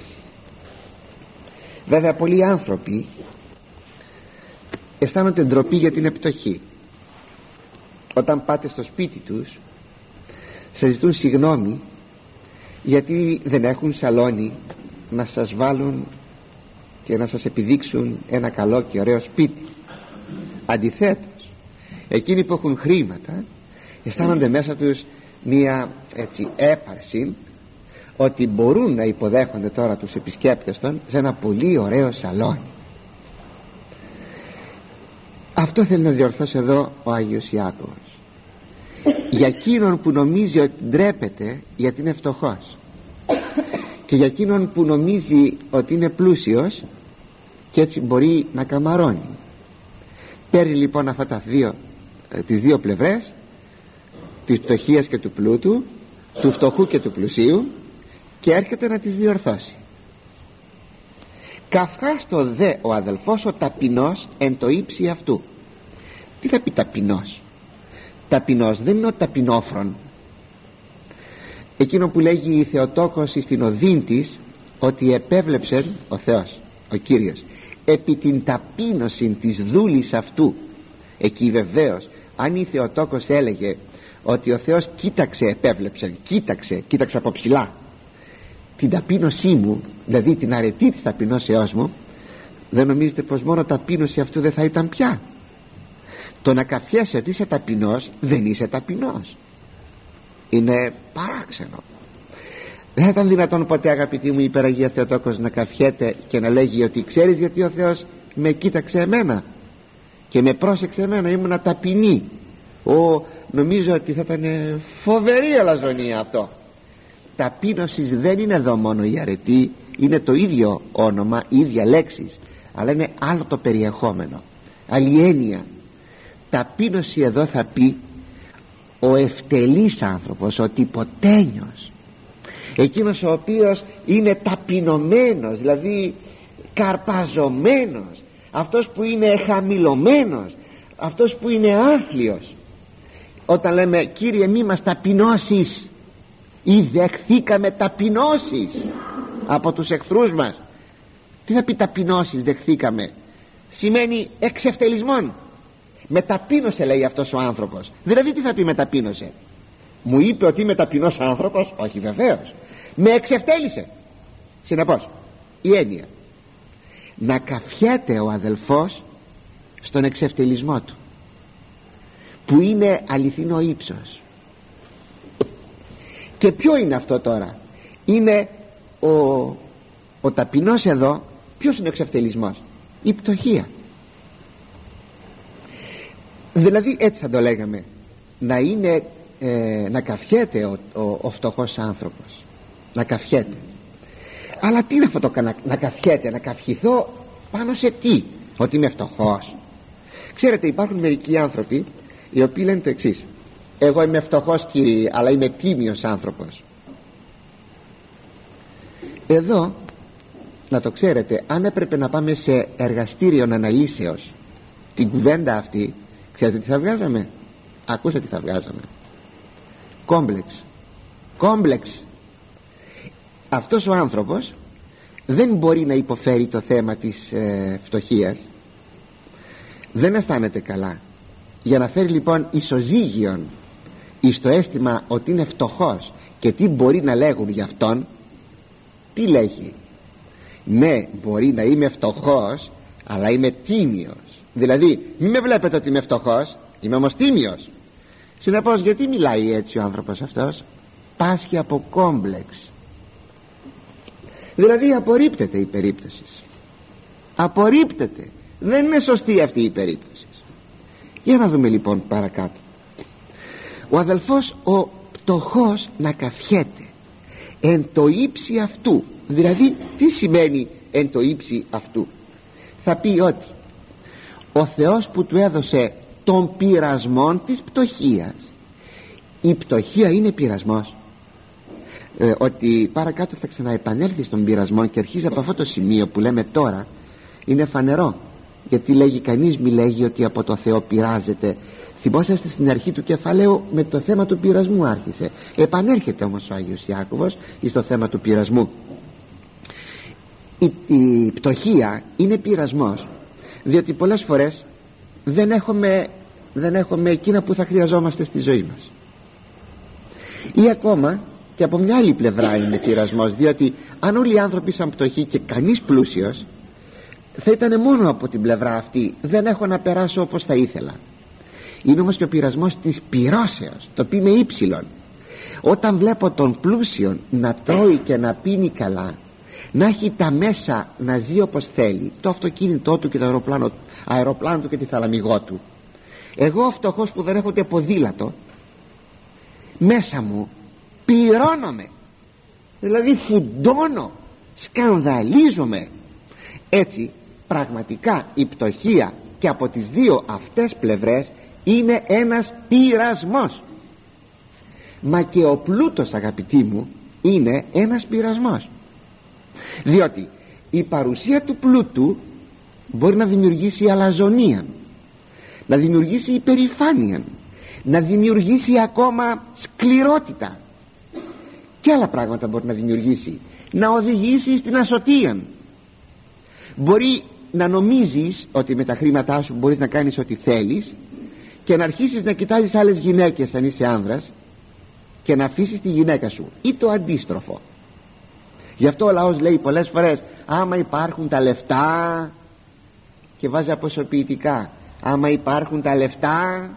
Βέβαια πολλοί άνθρωποι αισθάνονται ντροπή για την πτωχή. Όταν πάτε στο σπίτι τους, σας ζητούν συγγνώμη γιατί δεν έχουν σαλόνι να σας βάλουν και να σας επιδείξουν ένα καλό και ωραίο σπίτι. Αντιθέτως, εκείνοι που έχουν χρήματα αισθάνονται μέσα τους μία έτσι έπαρση ότι μπορούν να υποδέχονται τώρα τους επισκέπτες των σε ένα πολύ ωραίο σαλόνι. Αυτό θέλει να διορθώσει εδώ ο Άγιος Ιάκωβος. Για εκείνον που νομίζει ότι ντρέπεται γιατί είναι φτωχός, και για εκείνον που νομίζει ότι είναι πλούσιος και έτσι μπορεί να καμαρώνει, παίρνει λοιπόν αυτά τα τις δύο πλευρές, της πτωχίας και του πλούτου, του φτωχού και του πλουσίου, και έρχεται να τις διορθώσει. Καυχάστο δε ο αδελφός ο ταπεινός εν το ύψη αυτού. Τι θα πει ταπεινός? Ταπεινός δεν είναι ο ταπεινόφρον, εκείνο που λέγει η Θεοτόκος στην οδύν της, ότι επέβλεψε ο Θεός, ο Κύριος, επί την ταπείνωση της δούλης αυτού. Εκεί βεβαίως αν η Θεοτόκος έλεγε ότι ο Θεός επέβλεψε, κοίταξε από ψηλά την ταπείνωσή μου, δηλαδή την αρετή της ταπεινώσεώς μου, δεν νομίζετε πως μόνο ταπείνωση αυτού δεν θα ήταν πια? Το να καφιέσαι ότι είσαι ταπεινός, δεν είσαι ταπεινός, είναι παράξενο. Δεν θα ήταν δυνατόν ποτέ, αγαπητοί μου, η υπεραγία Θεοτόκος να καφιέται και να λέγει ότι ξέρεις γιατί ο Θεός με κοίταξε εμένα και με πρόσεξε εμένα, ήμουνα ταπεινή? Νομίζω ότι θα ήταν φοβερή αλαζονία αυτό. Ταπείνωσης δεν είναι εδώ μόνο η αρετή, είναι το ίδιο όνομα, η ίδια λέξης, αλλά είναι άλλο το περιεχόμενο, άλλη έννοια. ταπείνωση εδώ θα πει ο ευτελής άνθρωπος, ο τυποτένιος, εκείνος ο οποίος είναι ταπεινωμένος, δηλαδή καρπαζωμένος, αυτός που είναι χαμηλωμένος, αυτός που είναι άθλιος. Όταν λέμε Κύριε μη μας ταπεινώσεις, ή δεχθήκαμε ταπεινώσεις από τους εχθρούς μας. Τι θα πει ταπεινώσεις δεχθήκαμε? Σημαίνει εξευτελισμόν. Με ταπείνωσε, λέει αυτός ο άνθρωπος. Δηλαδή τι θα πει με ταπείνωσε? Μου είπε ότι είμαι ταπεινός άνθρωπος? Όχι, βεβαίως. Με εξευτέλισε. Συνεπώς η έννοια να καφιέται ο αδελφός στον εξευτελισμό του, που είναι αληθινό ύψος. Και ποιο είναι αυτό τώρα? Είναι ο ταπεινός εδώ. Ποιος είναι ο εξευτελισμός? Η πτωχία. Δηλαδή έτσι θα το λέγαμε, να είναι να καφιέται ο φτωχός άνθρωπος, να καφιέται. Αλλά τι είναι αυτό το να καφιέται? Να καυχηθώ πάνω σε τι? Ότι είμαι φτωχός? Ξέρετε, υπάρχουν μερικοί άνθρωποι οι οποίοι λένε το εξής: εγώ είμαι φτωχός Κύριε, αλλά είμαι τίμιος άνθρωπος. Εδώ να το ξέρετε, αν έπρεπε να πάμε σε εργαστήριο αναλύσεως την κουβέντα αυτή, ξέρετε τι θα βγάζαμε? Ακούσατε τι θα βγάζαμε? Κόμπλεξ. Αυτός ο άνθρωπος δεν μπορεί να υποφέρει το θέμα της φτωχίας, δεν αισθάνεται καλά. Για να φέρει λοιπόν ισοζύγιον εις το αίσθημα ότι είναι φτωχός και τι μπορεί να λέγουν για αυτόν, τι λέγει? Ναι, μπορεί να είμαι φτωχός, αλλά είμαι τίμιος. Δηλαδή μην με βλέπετε ότι είμαι φτωχός, είμαι όμως τίμιος. Συνεπώς γιατί μιλάει έτσι ο άνθρωπος αυτός? Πάσχει από κόμπλεξ. Δηλαδή απορρίπτεται η περίπτωση. Απορρίπτεται. Δεν είναι σωστή αυτή η περίπτωση. Για να δούμε λοιπόν παρακάτω. Ο αδελφός ο πτωχός να καφιέται εν το ύψη αυτού. Δηλαδή τι σημαίνει εν το ύψη αυτού? Θα πει ότι ο Θεός που του έδωσε των πειρασμών της πτωχίας. Η πτωχία είναι πειρασμός. Ότι παρακάτω θα ξαναεπανέλθει στον πειρασμό, και αρχίζει από αυτό το σημείο που λέμε τώρα. Είναι φανερό, γιατί λέγει κανείς μη λέγει ότι από το Θεό πειράζεται. Θυμόσαστε στην αρχή του κεφαλαίου με το θέμα του πειρασμού άρχισε. Επανέρχεται όμως ο Άγιος Ιάκωβος στο θέμα του πειρασμού. Η πτωχία είναι πειρασμός, διότι πολλές φορές δεν έχουμε εκείνα που θα χρειαζόμαστε στη ζωή μας. Ή ακόμα και από μια άλλη πλευρά είναι πειρασμός, διότι αν όλοι οι άνθρωποι σαν πτωχοί και κανείς πλούσιος, θα ήταν μόνο από την πλευρά αυτή, δεν έχω να περάσω όπως θα ήθελα. Είναι όμως και ο πειρασμός της πυρώσεως, το οποίο είναι ύψιλον. Όταν βλέπω τον πλούσιον να τρώει και να πίνει καλά, να έχει τα μέσα να ζει όπως θέλει, το αυτοκίνητό του και το αεροπλάνο του και τη θαλαμιγό του, εγώ ο φτωχός που δεν έχω ούτε ποδήλατο, μέσα μου πυρώνομαι, δηλαδή φουντώνω, σκανδαλίζομαι. Έτσι πραγματικά η πτωχία και από τις δύο αυτές πλευρές είναι ένας πειρασμός. Μα και ο πλούτος, αγαπητοί μου, είναι ένας πειρασμός, διότι η παρουσία του πλούτου μπορεί να δημιουργήσει αλαζονία, να δημιουργήσει υπερηφάνεια, να δημιουργήσει ακόμα σκληρότητα και άλλα πράγματα μπορεί να δημιουργήσει, να οδηγήσει στην ασωτεία. Μπορεί να νομίζεις ότι με τα χρήματά σου μπορείς να κάνεις ό,τι θέλεις και να αρχίσεις να κοιτάζεις άλλες γυναίκες αν είσαι άνδρας και να αφήσεις τη γυναίκα σου, ή το αντίστροφο. Γι' αυτό ο λαός λέει πολλές φορές άμα υπάρχουν τα λεφτά, και βάζει αποσωπητικά, άμα υπάρχουν τα λεφτά.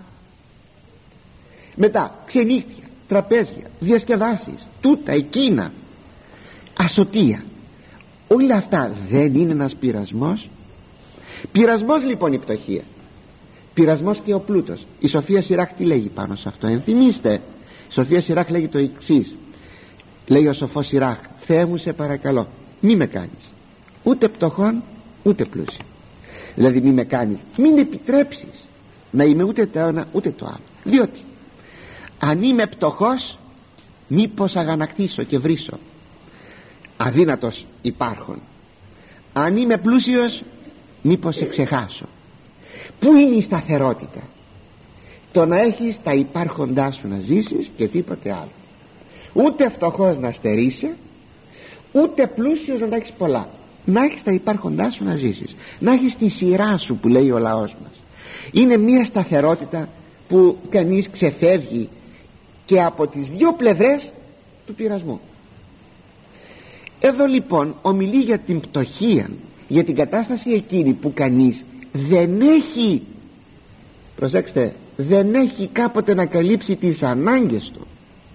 Μετά ξενύχτια, τραπέζια, διασκεδάσεις, τούτα εκείνα, ασωτεία. Όλα αυτά δεν είναι ένας πειρασμός? Πειρασμός λοιπόν η πτωχία, πειρασμός και ο πλούτος. Η Σοφία Σιράχ τι λέγει πάνω σε αυτό? Ενθυμίστε, η Σοφία Σιράχ λέγει το εξής. Λέει ο σοφός Σιράχ: Θεέ μου σε παρακαλώ μη με κάνεις ούτε πτωχόν ούτε πλούσιο. Δηλαδή μη με κάνεις, μην επιτρέψεις να είμαι ούτε το ένα ούτε το άλλο. Διότι αν είμαι πτωχός, μήπως αγανακτήσω και βρίσω, αδύνατος υπάρχον. Αν είμαι πλούσιος, μήπως σε ξεχάσω. Πού είναι η σταθερότητα? Το να έχεις τα υπάρχοντά σου να ζήσεις και τίποτε άλλο. Ούτε φτωχός να στερείσαι, ούτε πλούσιος να τα έχεις πολλά. Να έχεις τα υπάρχοντά σου να ζήσεις, να έχεις τη σειρά σου που λέει ο λαός μας. Είναι μια σταθερότητα που κανείς ξεφεύγει και από τις δύο πλευρές του πειρασμού. Εδώ λοιπόν ομιλεί για την πτωχία, για την κατάσταση εκείνη που κανείς δεν έχει, προσέξτε, δεν έχει κάποτε να καλύψει τις ανάγκες του.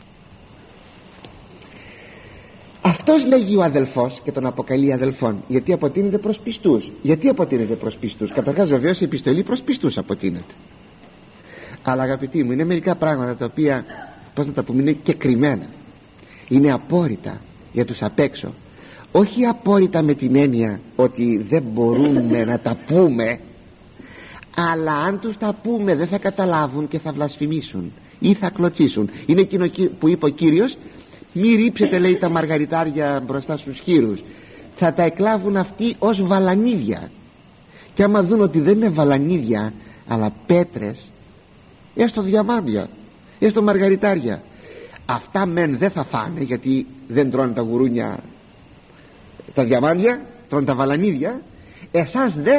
Αυτός λέγει ο αδελφός και τον αποκαλεί αδελφόν, γιατί αποτείνεται προς πιστούς. Γιατί αποτείνεται προς πιστούς? Καταρχάς βεβαίως η επιστολή προς πιστούς αποτείνεται, αλλά αγαπητοί μου, είναι μερικά πράγματα τα οποία, πώς να τα πούμε, είναι κεκριμένα, είναι απόρριτα για τους απ' έξω. Όχι απόρριτα με την έννοια ότι δεν μπορούμε να τα πούμε, αλλά αν τους τα πούμε δεν θα καταλάβουν και θα βλασφημίσουν ή θα κλωτσίσουν. Είναι εκείνο που είπε ο Κύριος: μη ρίψετε, λέει, τα μαργαριτάρια μπροστά στους χήρους, θα τα εκλάβουν αυτοί ως βαλανίδια. Και άμα δουν ότι δεν είναι βαλανίδια αλλά πέτρες, έστω διαμάντια, έστω μαργαριτάρια, αυτά μεν δεν θα φάνε, γιατί δεν τρώνε τα γουρούνια τα διαμάντια, τρώνε τα βαλανίδια. Εσάς δε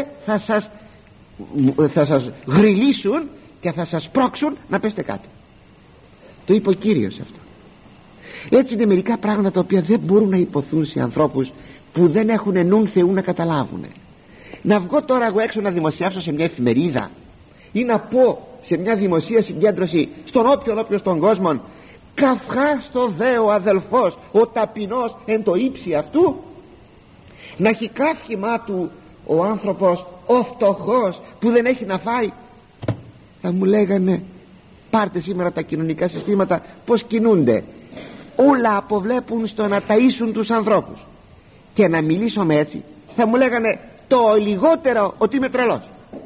θα σας γρυλίσουν και θα σας πρόξουν να πέστε κάτω. Το είπε ο Κύριος αυτό. Έτσι είναι μερικά πράγματα τα οποία δεν μπορούν να υποθούν σε ανθρώπους που δεν έχουν νουν Θεού να καταλάβουν. Να βγω τώρα εγώ έξω να δημοσιεύσω σε μια εφημερίδα ή να πω σε μια δημοσία συγκέντρωση στον όποιον στον κόσμο: καυχάστο δε ο αδελφός ο ταπεινός εν το ύψη αυτού. Να έχει καύχημά του ο άνθρωπος ο φτωχός που δεν έχει να φάει. Θα μου λέγανε: πάρτε σήμερα τα κοινωνικά συστήματα πως κινούνται, όλα αποβλέπουν στο να ταΐσουν τους ανθρώπους. Και να μιλήσω με έτσι, θα μου λέγανε το λιγότερο ότι είμαι τρελός.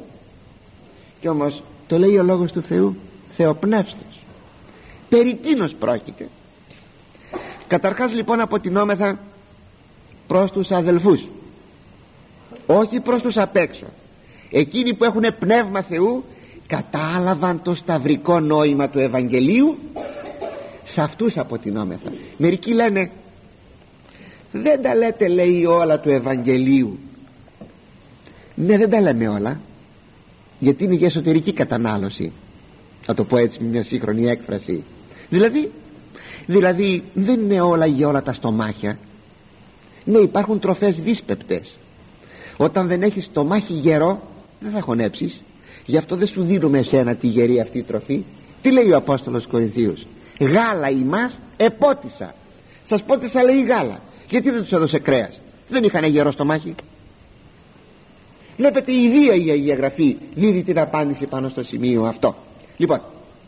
Κι όμως το λέει ο λόγος του Θεού θεοπνεύστος. Περί τίνος πρόκειται? Καταρχάς λοιπόν αποτινόμεθα προς τους αδελφούς, όχι προς τους απ' έξω. Εκείνοι που έχουν πνεύμα Θεού κατάλαβαν το σταυρικό νόημα του Ευαγγελίου, σε αυτούς αποτινόμεθα. Μερικοί λένε: δεν τα λέτε, λέει, όλα του Ευαγγελίου. Ναι, δεν τα λέμε όλα, γιατί είναι για εσωτερική κατανάλωση, να το πω έτσι με μια σύγχρονη έκφραση. Δηλαδή δεν είναι όλα για όλα τα στομάχια. Ναι, υπάρχουν τροφές δύσπεπτες. Όταν δεν έχεις στομάχι γερό δεν θα χωνέψεις. Γι' αυτό δεν σου δίνουμε εσένα τη γερή αυτή τροφή. Τι λέει ο Απόστολος Κορινθίους? Γάλα ημάς επότισα. Σας πότισα, λέει, γάλα. Γιατί δεν τους έδωσε κρέας? Δεν είχανε γερό στομάχι. Βλέπετε, η ίδια η Αγία Γραφή δίδει την απάντηση πάνω στο σημείο αυτό. Λοιπόν,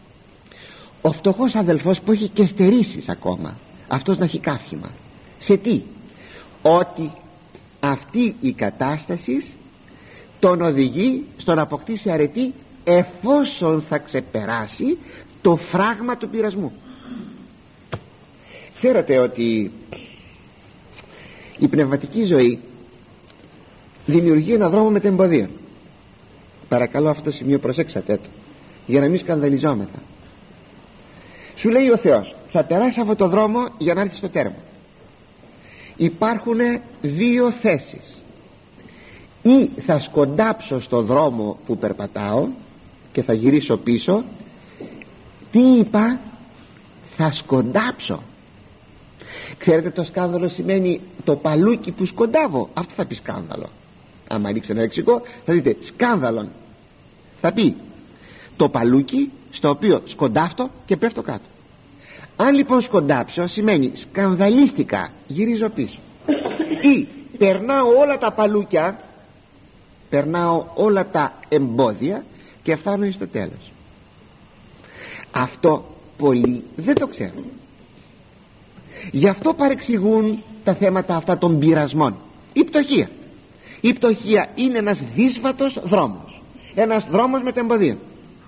ο φτωχός αδελφός που έχει και στερήσεις ακόμα, αυτός να έχει καύχημα. Σε τι? Ότι αυτή η κατάσταση τον οδηγεί στο να αποκτήσει αρετή, εφόσον θα ξεπεράσει το φράγμα του πειρασμού. Ξέρετε ότι η πνευματική ζωή δημιουργεί ένα δρόμο μετεμποδίων. Παρακαλώ, αυτό το σημείο προσέξατε το, για να μην σκανδαλιζόμεθα. Σου λέει ο Θεός: θα περάσει αυτό το δρόμο για να έρθει στο τέρμα. Υπάρχουν δύο θέσεις: ή θα σκοντάψω στο δρόμο που περπατάω και θα γυρίσω πίσω. Τι είπα? Θα σκοντάψω. Ξέρετε, το σκάνδαλο σημαίνει το παλούκι που σκοντάβω. Αυτό θα πει σκάνδαλο. άμα ανοίξει ένα λεξικό θα δείτε σκάνδαλον. Θα πει το παλούκι στο οποίο σκοντάφτω και πέφτω κάτω. Αν λοιπόν σκοντάψω σημαίνει σκανδαλίστηκα, γυρίζω πίσω. Ή περνάω όλα τα παλούκια, περνάω όλα τα εμπόδια και φτάνω στο τέλος. Αυτό πολλοί δεν το ξέρουν. Γι' αυτό παρεξηγούν τα θέματα αυτά των πειρασμών. Η πτωχία είναι ένας δύσβατος δρόμος, ένας δρόμος με τα εμποδία.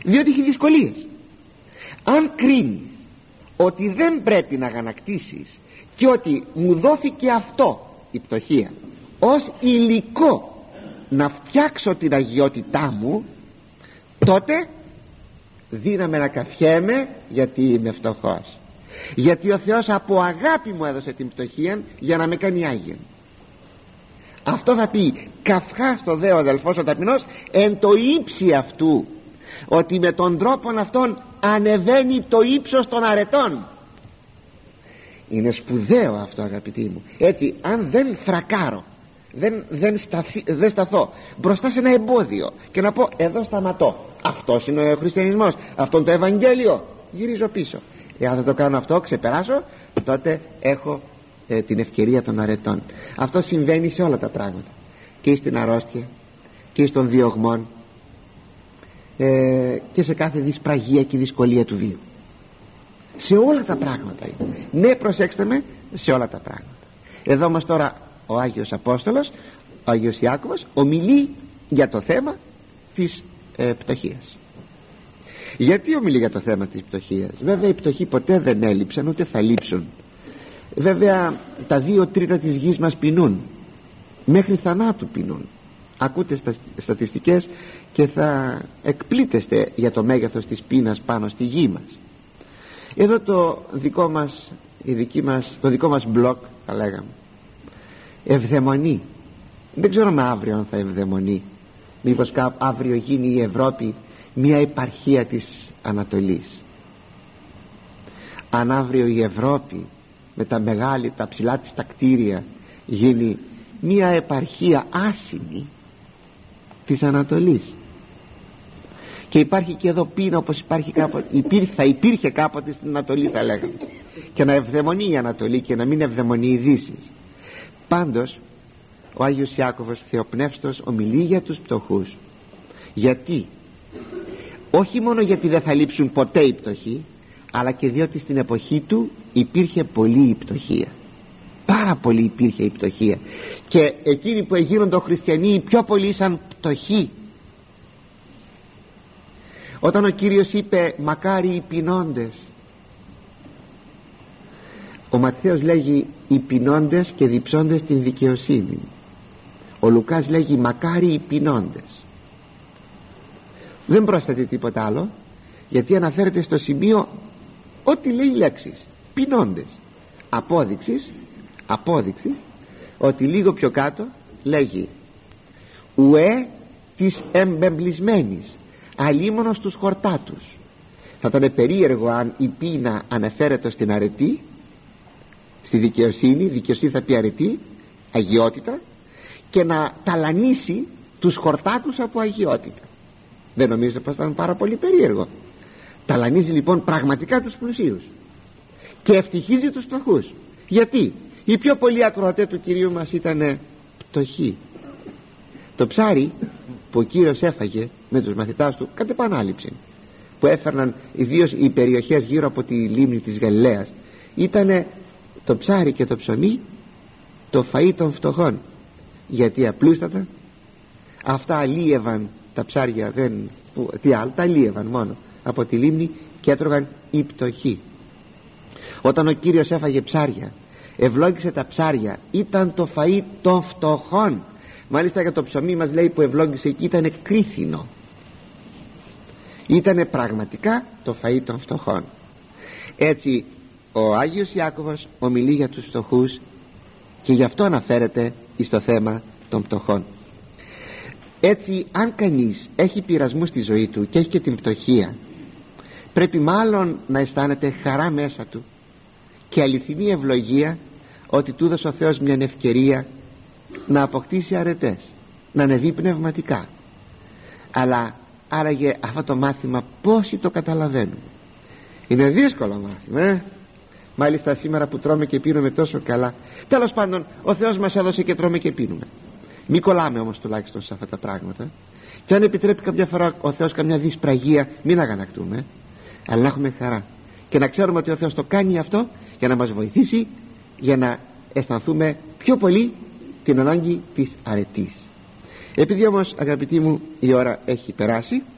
διότι έχει δυσκολίες. Αν κρίνεις ότι δεν πρέπει να αγανακτήσεις και ότι μου δόθηκε αυτό, η πτωχία, ως υλικό να φτιάξω την αγιότητά μου, τότε δύναμαι να καυχέμαι γιατί είμαι φτωχός, γιατί ο Θεός από αγάπη μου έδωσε την πτωχία για να με κάνει άγιο. Αυτό θα πει καυχά στο δε ο αδελφός ο ταπεινός εν το ύψη αυτού, ότι με τον τρόπο αυτόν ανεβαίνει το ύψος των αρετών. Είναι σπουδαίο αυτό, αγαπητοί μου. Έτσι, αν δεν φρακάρω, δεν σταθώ μπροστά σε ένα εμπόδιο και να πω εδώ σταματώ, αυτός είναι ο χριστιανισμός, αυτό είναι το Ευαγγέλιο, γυρίζω πίσω. Εάν δεν το κάνω αυτό, ξεπεράσω, τότε έχω την ευκαιρία των αρετών. Αυτό συμβαίνει σε όλα τα πράγματα, και στην αρρώστια και στον διωγμόν και σε κάθε δυσπραγία και δυσκολία του βίου. Σε όλα τα πράγματα είναι. Ναι, προσέξτε με, σε όλα τα πράγματα. Εδώ μας τώρα ο Άγιος Απόστολος, ο Άγιος Ιάκωβος, ομιλεί για το θέμα της πτωχίας. Γιατί ομιλεί για το θέμα της πτωχίας? Βέβαια οι πτωχοί ποτέ δεν έλειψαν, ούτε θα λείψουν. Βέβαια τα 2/3 της γης μας πεινούν, μέχρι θανάτου πεινούν. Ακούτε στατιστικές και θα εκπλήτεστε για το μέγεθος της πείνας πάνω στη γη μας. Εδώ το δικό μας μπλοκ, θα λέγαμε, ευδαιμονεί. Δεν ξέρω με αύριο αν θα ευδαιμονεί. Μήπως αύριο γίνει η Ευρώπη μια επαρχία της Ανατολής. Αν αύριο η Ευρώπη με τα ψηλά της τα κτίρια γίνει μια επαρχία άσημη της Ανατολής, και υπάρχει και εδώ πείνα όπως θα υπήρχε κάποτε στην Ανατολή, θα λέγαμε, και να ευδαιμονεί η Ανατολή και να μην ευδαιμονεί η Δύση. Πάντως ο Άγιος Ιάκωβος Θεοπνεύστος ομιλεί για τους πτωχούς. Γιατί? Όχι μόνο γιατί δεν θα λείψουν ποτέ οι πτωχοί, αλλά και διότι στην εποχή του υπήρχε πολλή η πτωχία. Πάρα πολύ υπήρχε η πτωχία, και εκείνοι που εγίνονται χριστιανοί οι πιο πολλοί ήσαν πτωχοί. Όταν ο Κύριος είπε μακάρι οι πεινώντες, ο Ματθαίος λέγει οι πεινώντες και διψώντες την δικαιοσύνη. Ο Λουκάς λέγει μακάρι οι πεινώντες. Δεν πρόσθεται τίποτα άλλο, γιατί αναφέρεται στο σημείο ό,τι λέει λέξεις πεινώντες. Απόδειξης ότι λίγο πιο κάτω λέγει ουέ της εμπεμπλισμένης αλίμονος τους χορτάτους. Θα ήταν περίεργο αν η πείνα αναφέρεται στην αρετή, στη δικαιοσύνη. Δικαιοσύνη θα πει αρετή, αγιότητα, και να ταλανίσει τους χορτάτους από αγιότητα. Δεν νομίζετε πως ήταν πάρα πολύ περίεργο? Ταλανίζει λοιπόν πραγματικά τους πλουσίους και ευτυχίζει τους φτωχούς. Γιατί? Οι πιο πολλοί ακροατές του Κυρίου μας ήταν πτωχοί. Το ψάρι που ο Κύριος έφαγε με τους μαθητάς του κατ' επανάληψη, που έφερναν ιδίως οι περιοχές γύρω από τη λίμνη της Γαλιλαίας, ήταν το ψάρι και το ψωμί, το φαΐ των φτωχών. Γιατί απλούστατα αυτά αλίευαν τα ψάρια, τι άλλο, τα αλίευαν μόνο από τη λίμνη και έτρωγαν οι πτωχοί. Όταν ο Κύριος έφαγε ψάρια, ευλόγησε τα ψάρια, ήταν το φαΐ των φτωχών. Μάλιστα για το ψωμί μας λέει που ευλόγησε εκεί ήταν κρίθινο. Ήτανε πραγματικά το φαΐ των φτωχών. Έτσι ο Άγιος Ιάκωβος ομιλεί για τους φτωχούς, και γι' αυτό αναφέρεται στο θέμα των πτωχών. Έτσι αν κανείς έχει πειρασμού στη ζωή του και έχει και την πτωχία, πρέπει μάλλον να αισθάνεται χαρά μέσα του και αληθινή ευλογία ότι του έδωσε ο Θεός μια ευκαιρία να αποκτήσει αρετές, να ανεβεί πνευματικά. Αλλά άραγε αυτό το μάθημα πόσοι το καταλαβαίνουν? Είναι δύσκολο μάθημα, Μάλιστα σήμερα που τρώμε και πίνουμε τόσο καλά. Τέλος πάντων ο Θεός μας έδωσε και τρώμε και πίνουμε. Μην κολλάμε όμως τουλάχιστον σε αυτά τα πράγματα, και αν επιτρέπει κάποια φορά ο Θεός καμιά δυσπραγία, μην αγανακτούμε, αλλά να έχουμε χαρά και να ξέρουμε ότι ο Θεός το κάνει αυτό για να μας βοηθήσει, για να αισθανθούμε πιο πολύ την ανάγκη της αρετής. Επειδή όμως αγαπητοί μου η ώρα έχει περάσει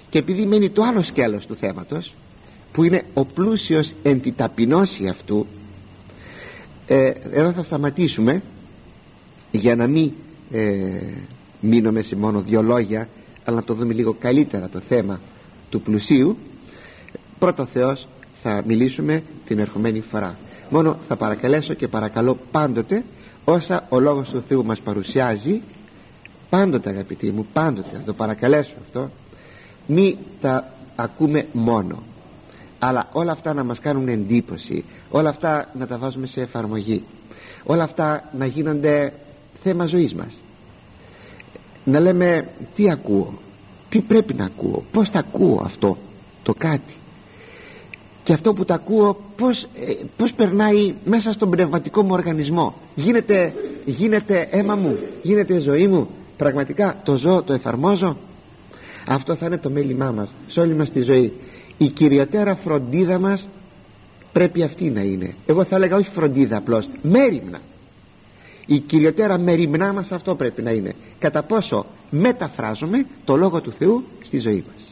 Και επειδή μένει το άλλο σκέλος του θέματος, που είναι ο πλούσιος εν τη ταπεινώση αυτού, εδώ θα σταματήσουμε για να μην μείνουμε σε μόνο δύο λόγια, αλλά να το δούμε λίγο καλύτερα το θέμα του πλουσίου. Πρώτο Θεός θα μιλήσουμε την ερχομένη φορά. Μόνο θα παρακαλέσω και παρακαλώ πάντοτε όσα ο Λόγος του Θεού μας παρουσιάζει, πάντοτε αγαπητοί μου, πάντοτε θα το παρακαλέσω αυτό, μη τα ακούμε μόνο, αλλά όλα αυτά να μας κάνουν εντύπωση, όλα αυτά να τα βάζουμε σε εφαρμογή, όλα αυτά να γίνονται θέμα ζωής μας. Να λέμε τι ακούω, τι πρέπει να ακούω, πως τα ακούω αυτό το κάτι, και αυτό που τα ακούω πως περνάει μέσα στον πνευματικό μου οργανισμό, γίνεται αίμα μου, γίνεται ζωή μου, πραγματικά το ζω, το εφαρμόζω. Αυτό θα είναι το μέλημά μας σε όλη μας τη ζωή. Η κυριωτέρα φροντίδα μας πρέπει αυτή να είναι. Εγώ θα έλεγα όχι φροντίδα απλώς, μέριμνα. Η κυριωτέρα μεριμνά μας αυτό πρέπει να είναι, κατά πόσο μεταφράζουμε το Λόγο του Θεού στη ζωή μας.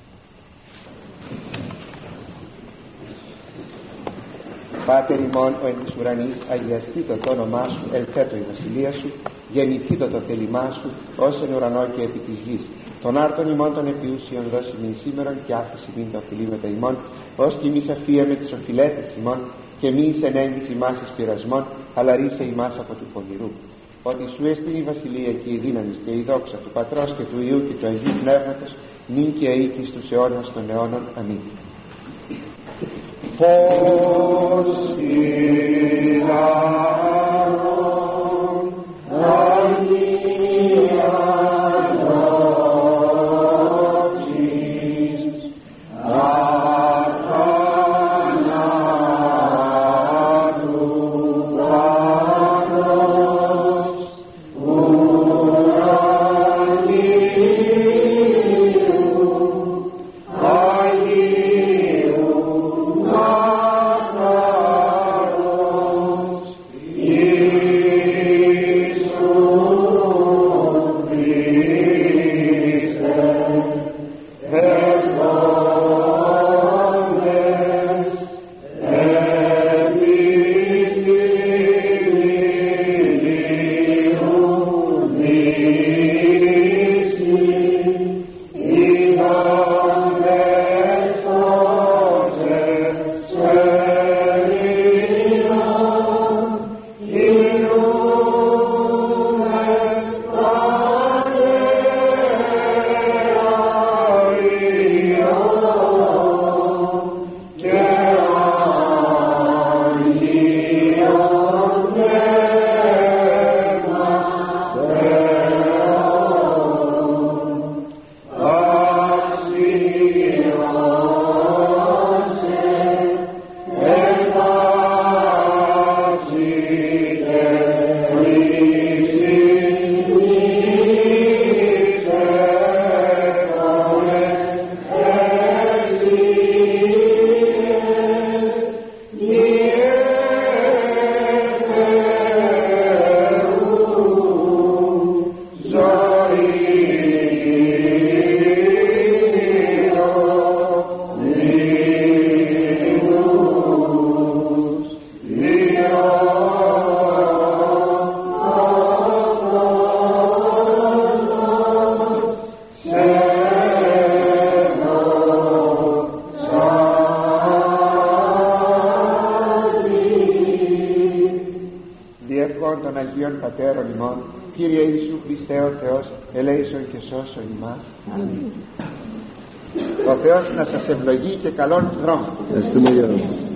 Πάτερ ημών ο εν της ουρανής, αγιαστήτω το όνομά σου, ελθέτω η βασιλεία σου, γεννηθήτω το θέλημά σου, ως εν ουρανό και επί της γης. Τον άρτον ημών των επιούσιων δώσει μην σήμερον, και άφηση μην τα οφειλήματα ημών, ως κι εμείς αφίαμε τις οφειλέτες ημών, και μη εις ενέγγιση ημάς εις πειρασμών, αλλά ρίσε ημάς από του πονηρού. Ότι σου έστειλε η βασιλεία και η δύναμη και η δόξα του Πατρός και του Υιού και του Αγίου Πνεύματος, νυν και αεί και στους αιώνας των αιώνων. Αμήν. Φως ήλαρων, αγία δόξης, αθανάτου Πατρός, Αγίων Πατέρων ημών, Κύριε Ιησού Χριστέ ο Θεός, ελέησον και σώσον ημάς. Ο Θεός να σας ευλογεί και καλόν δρόμο.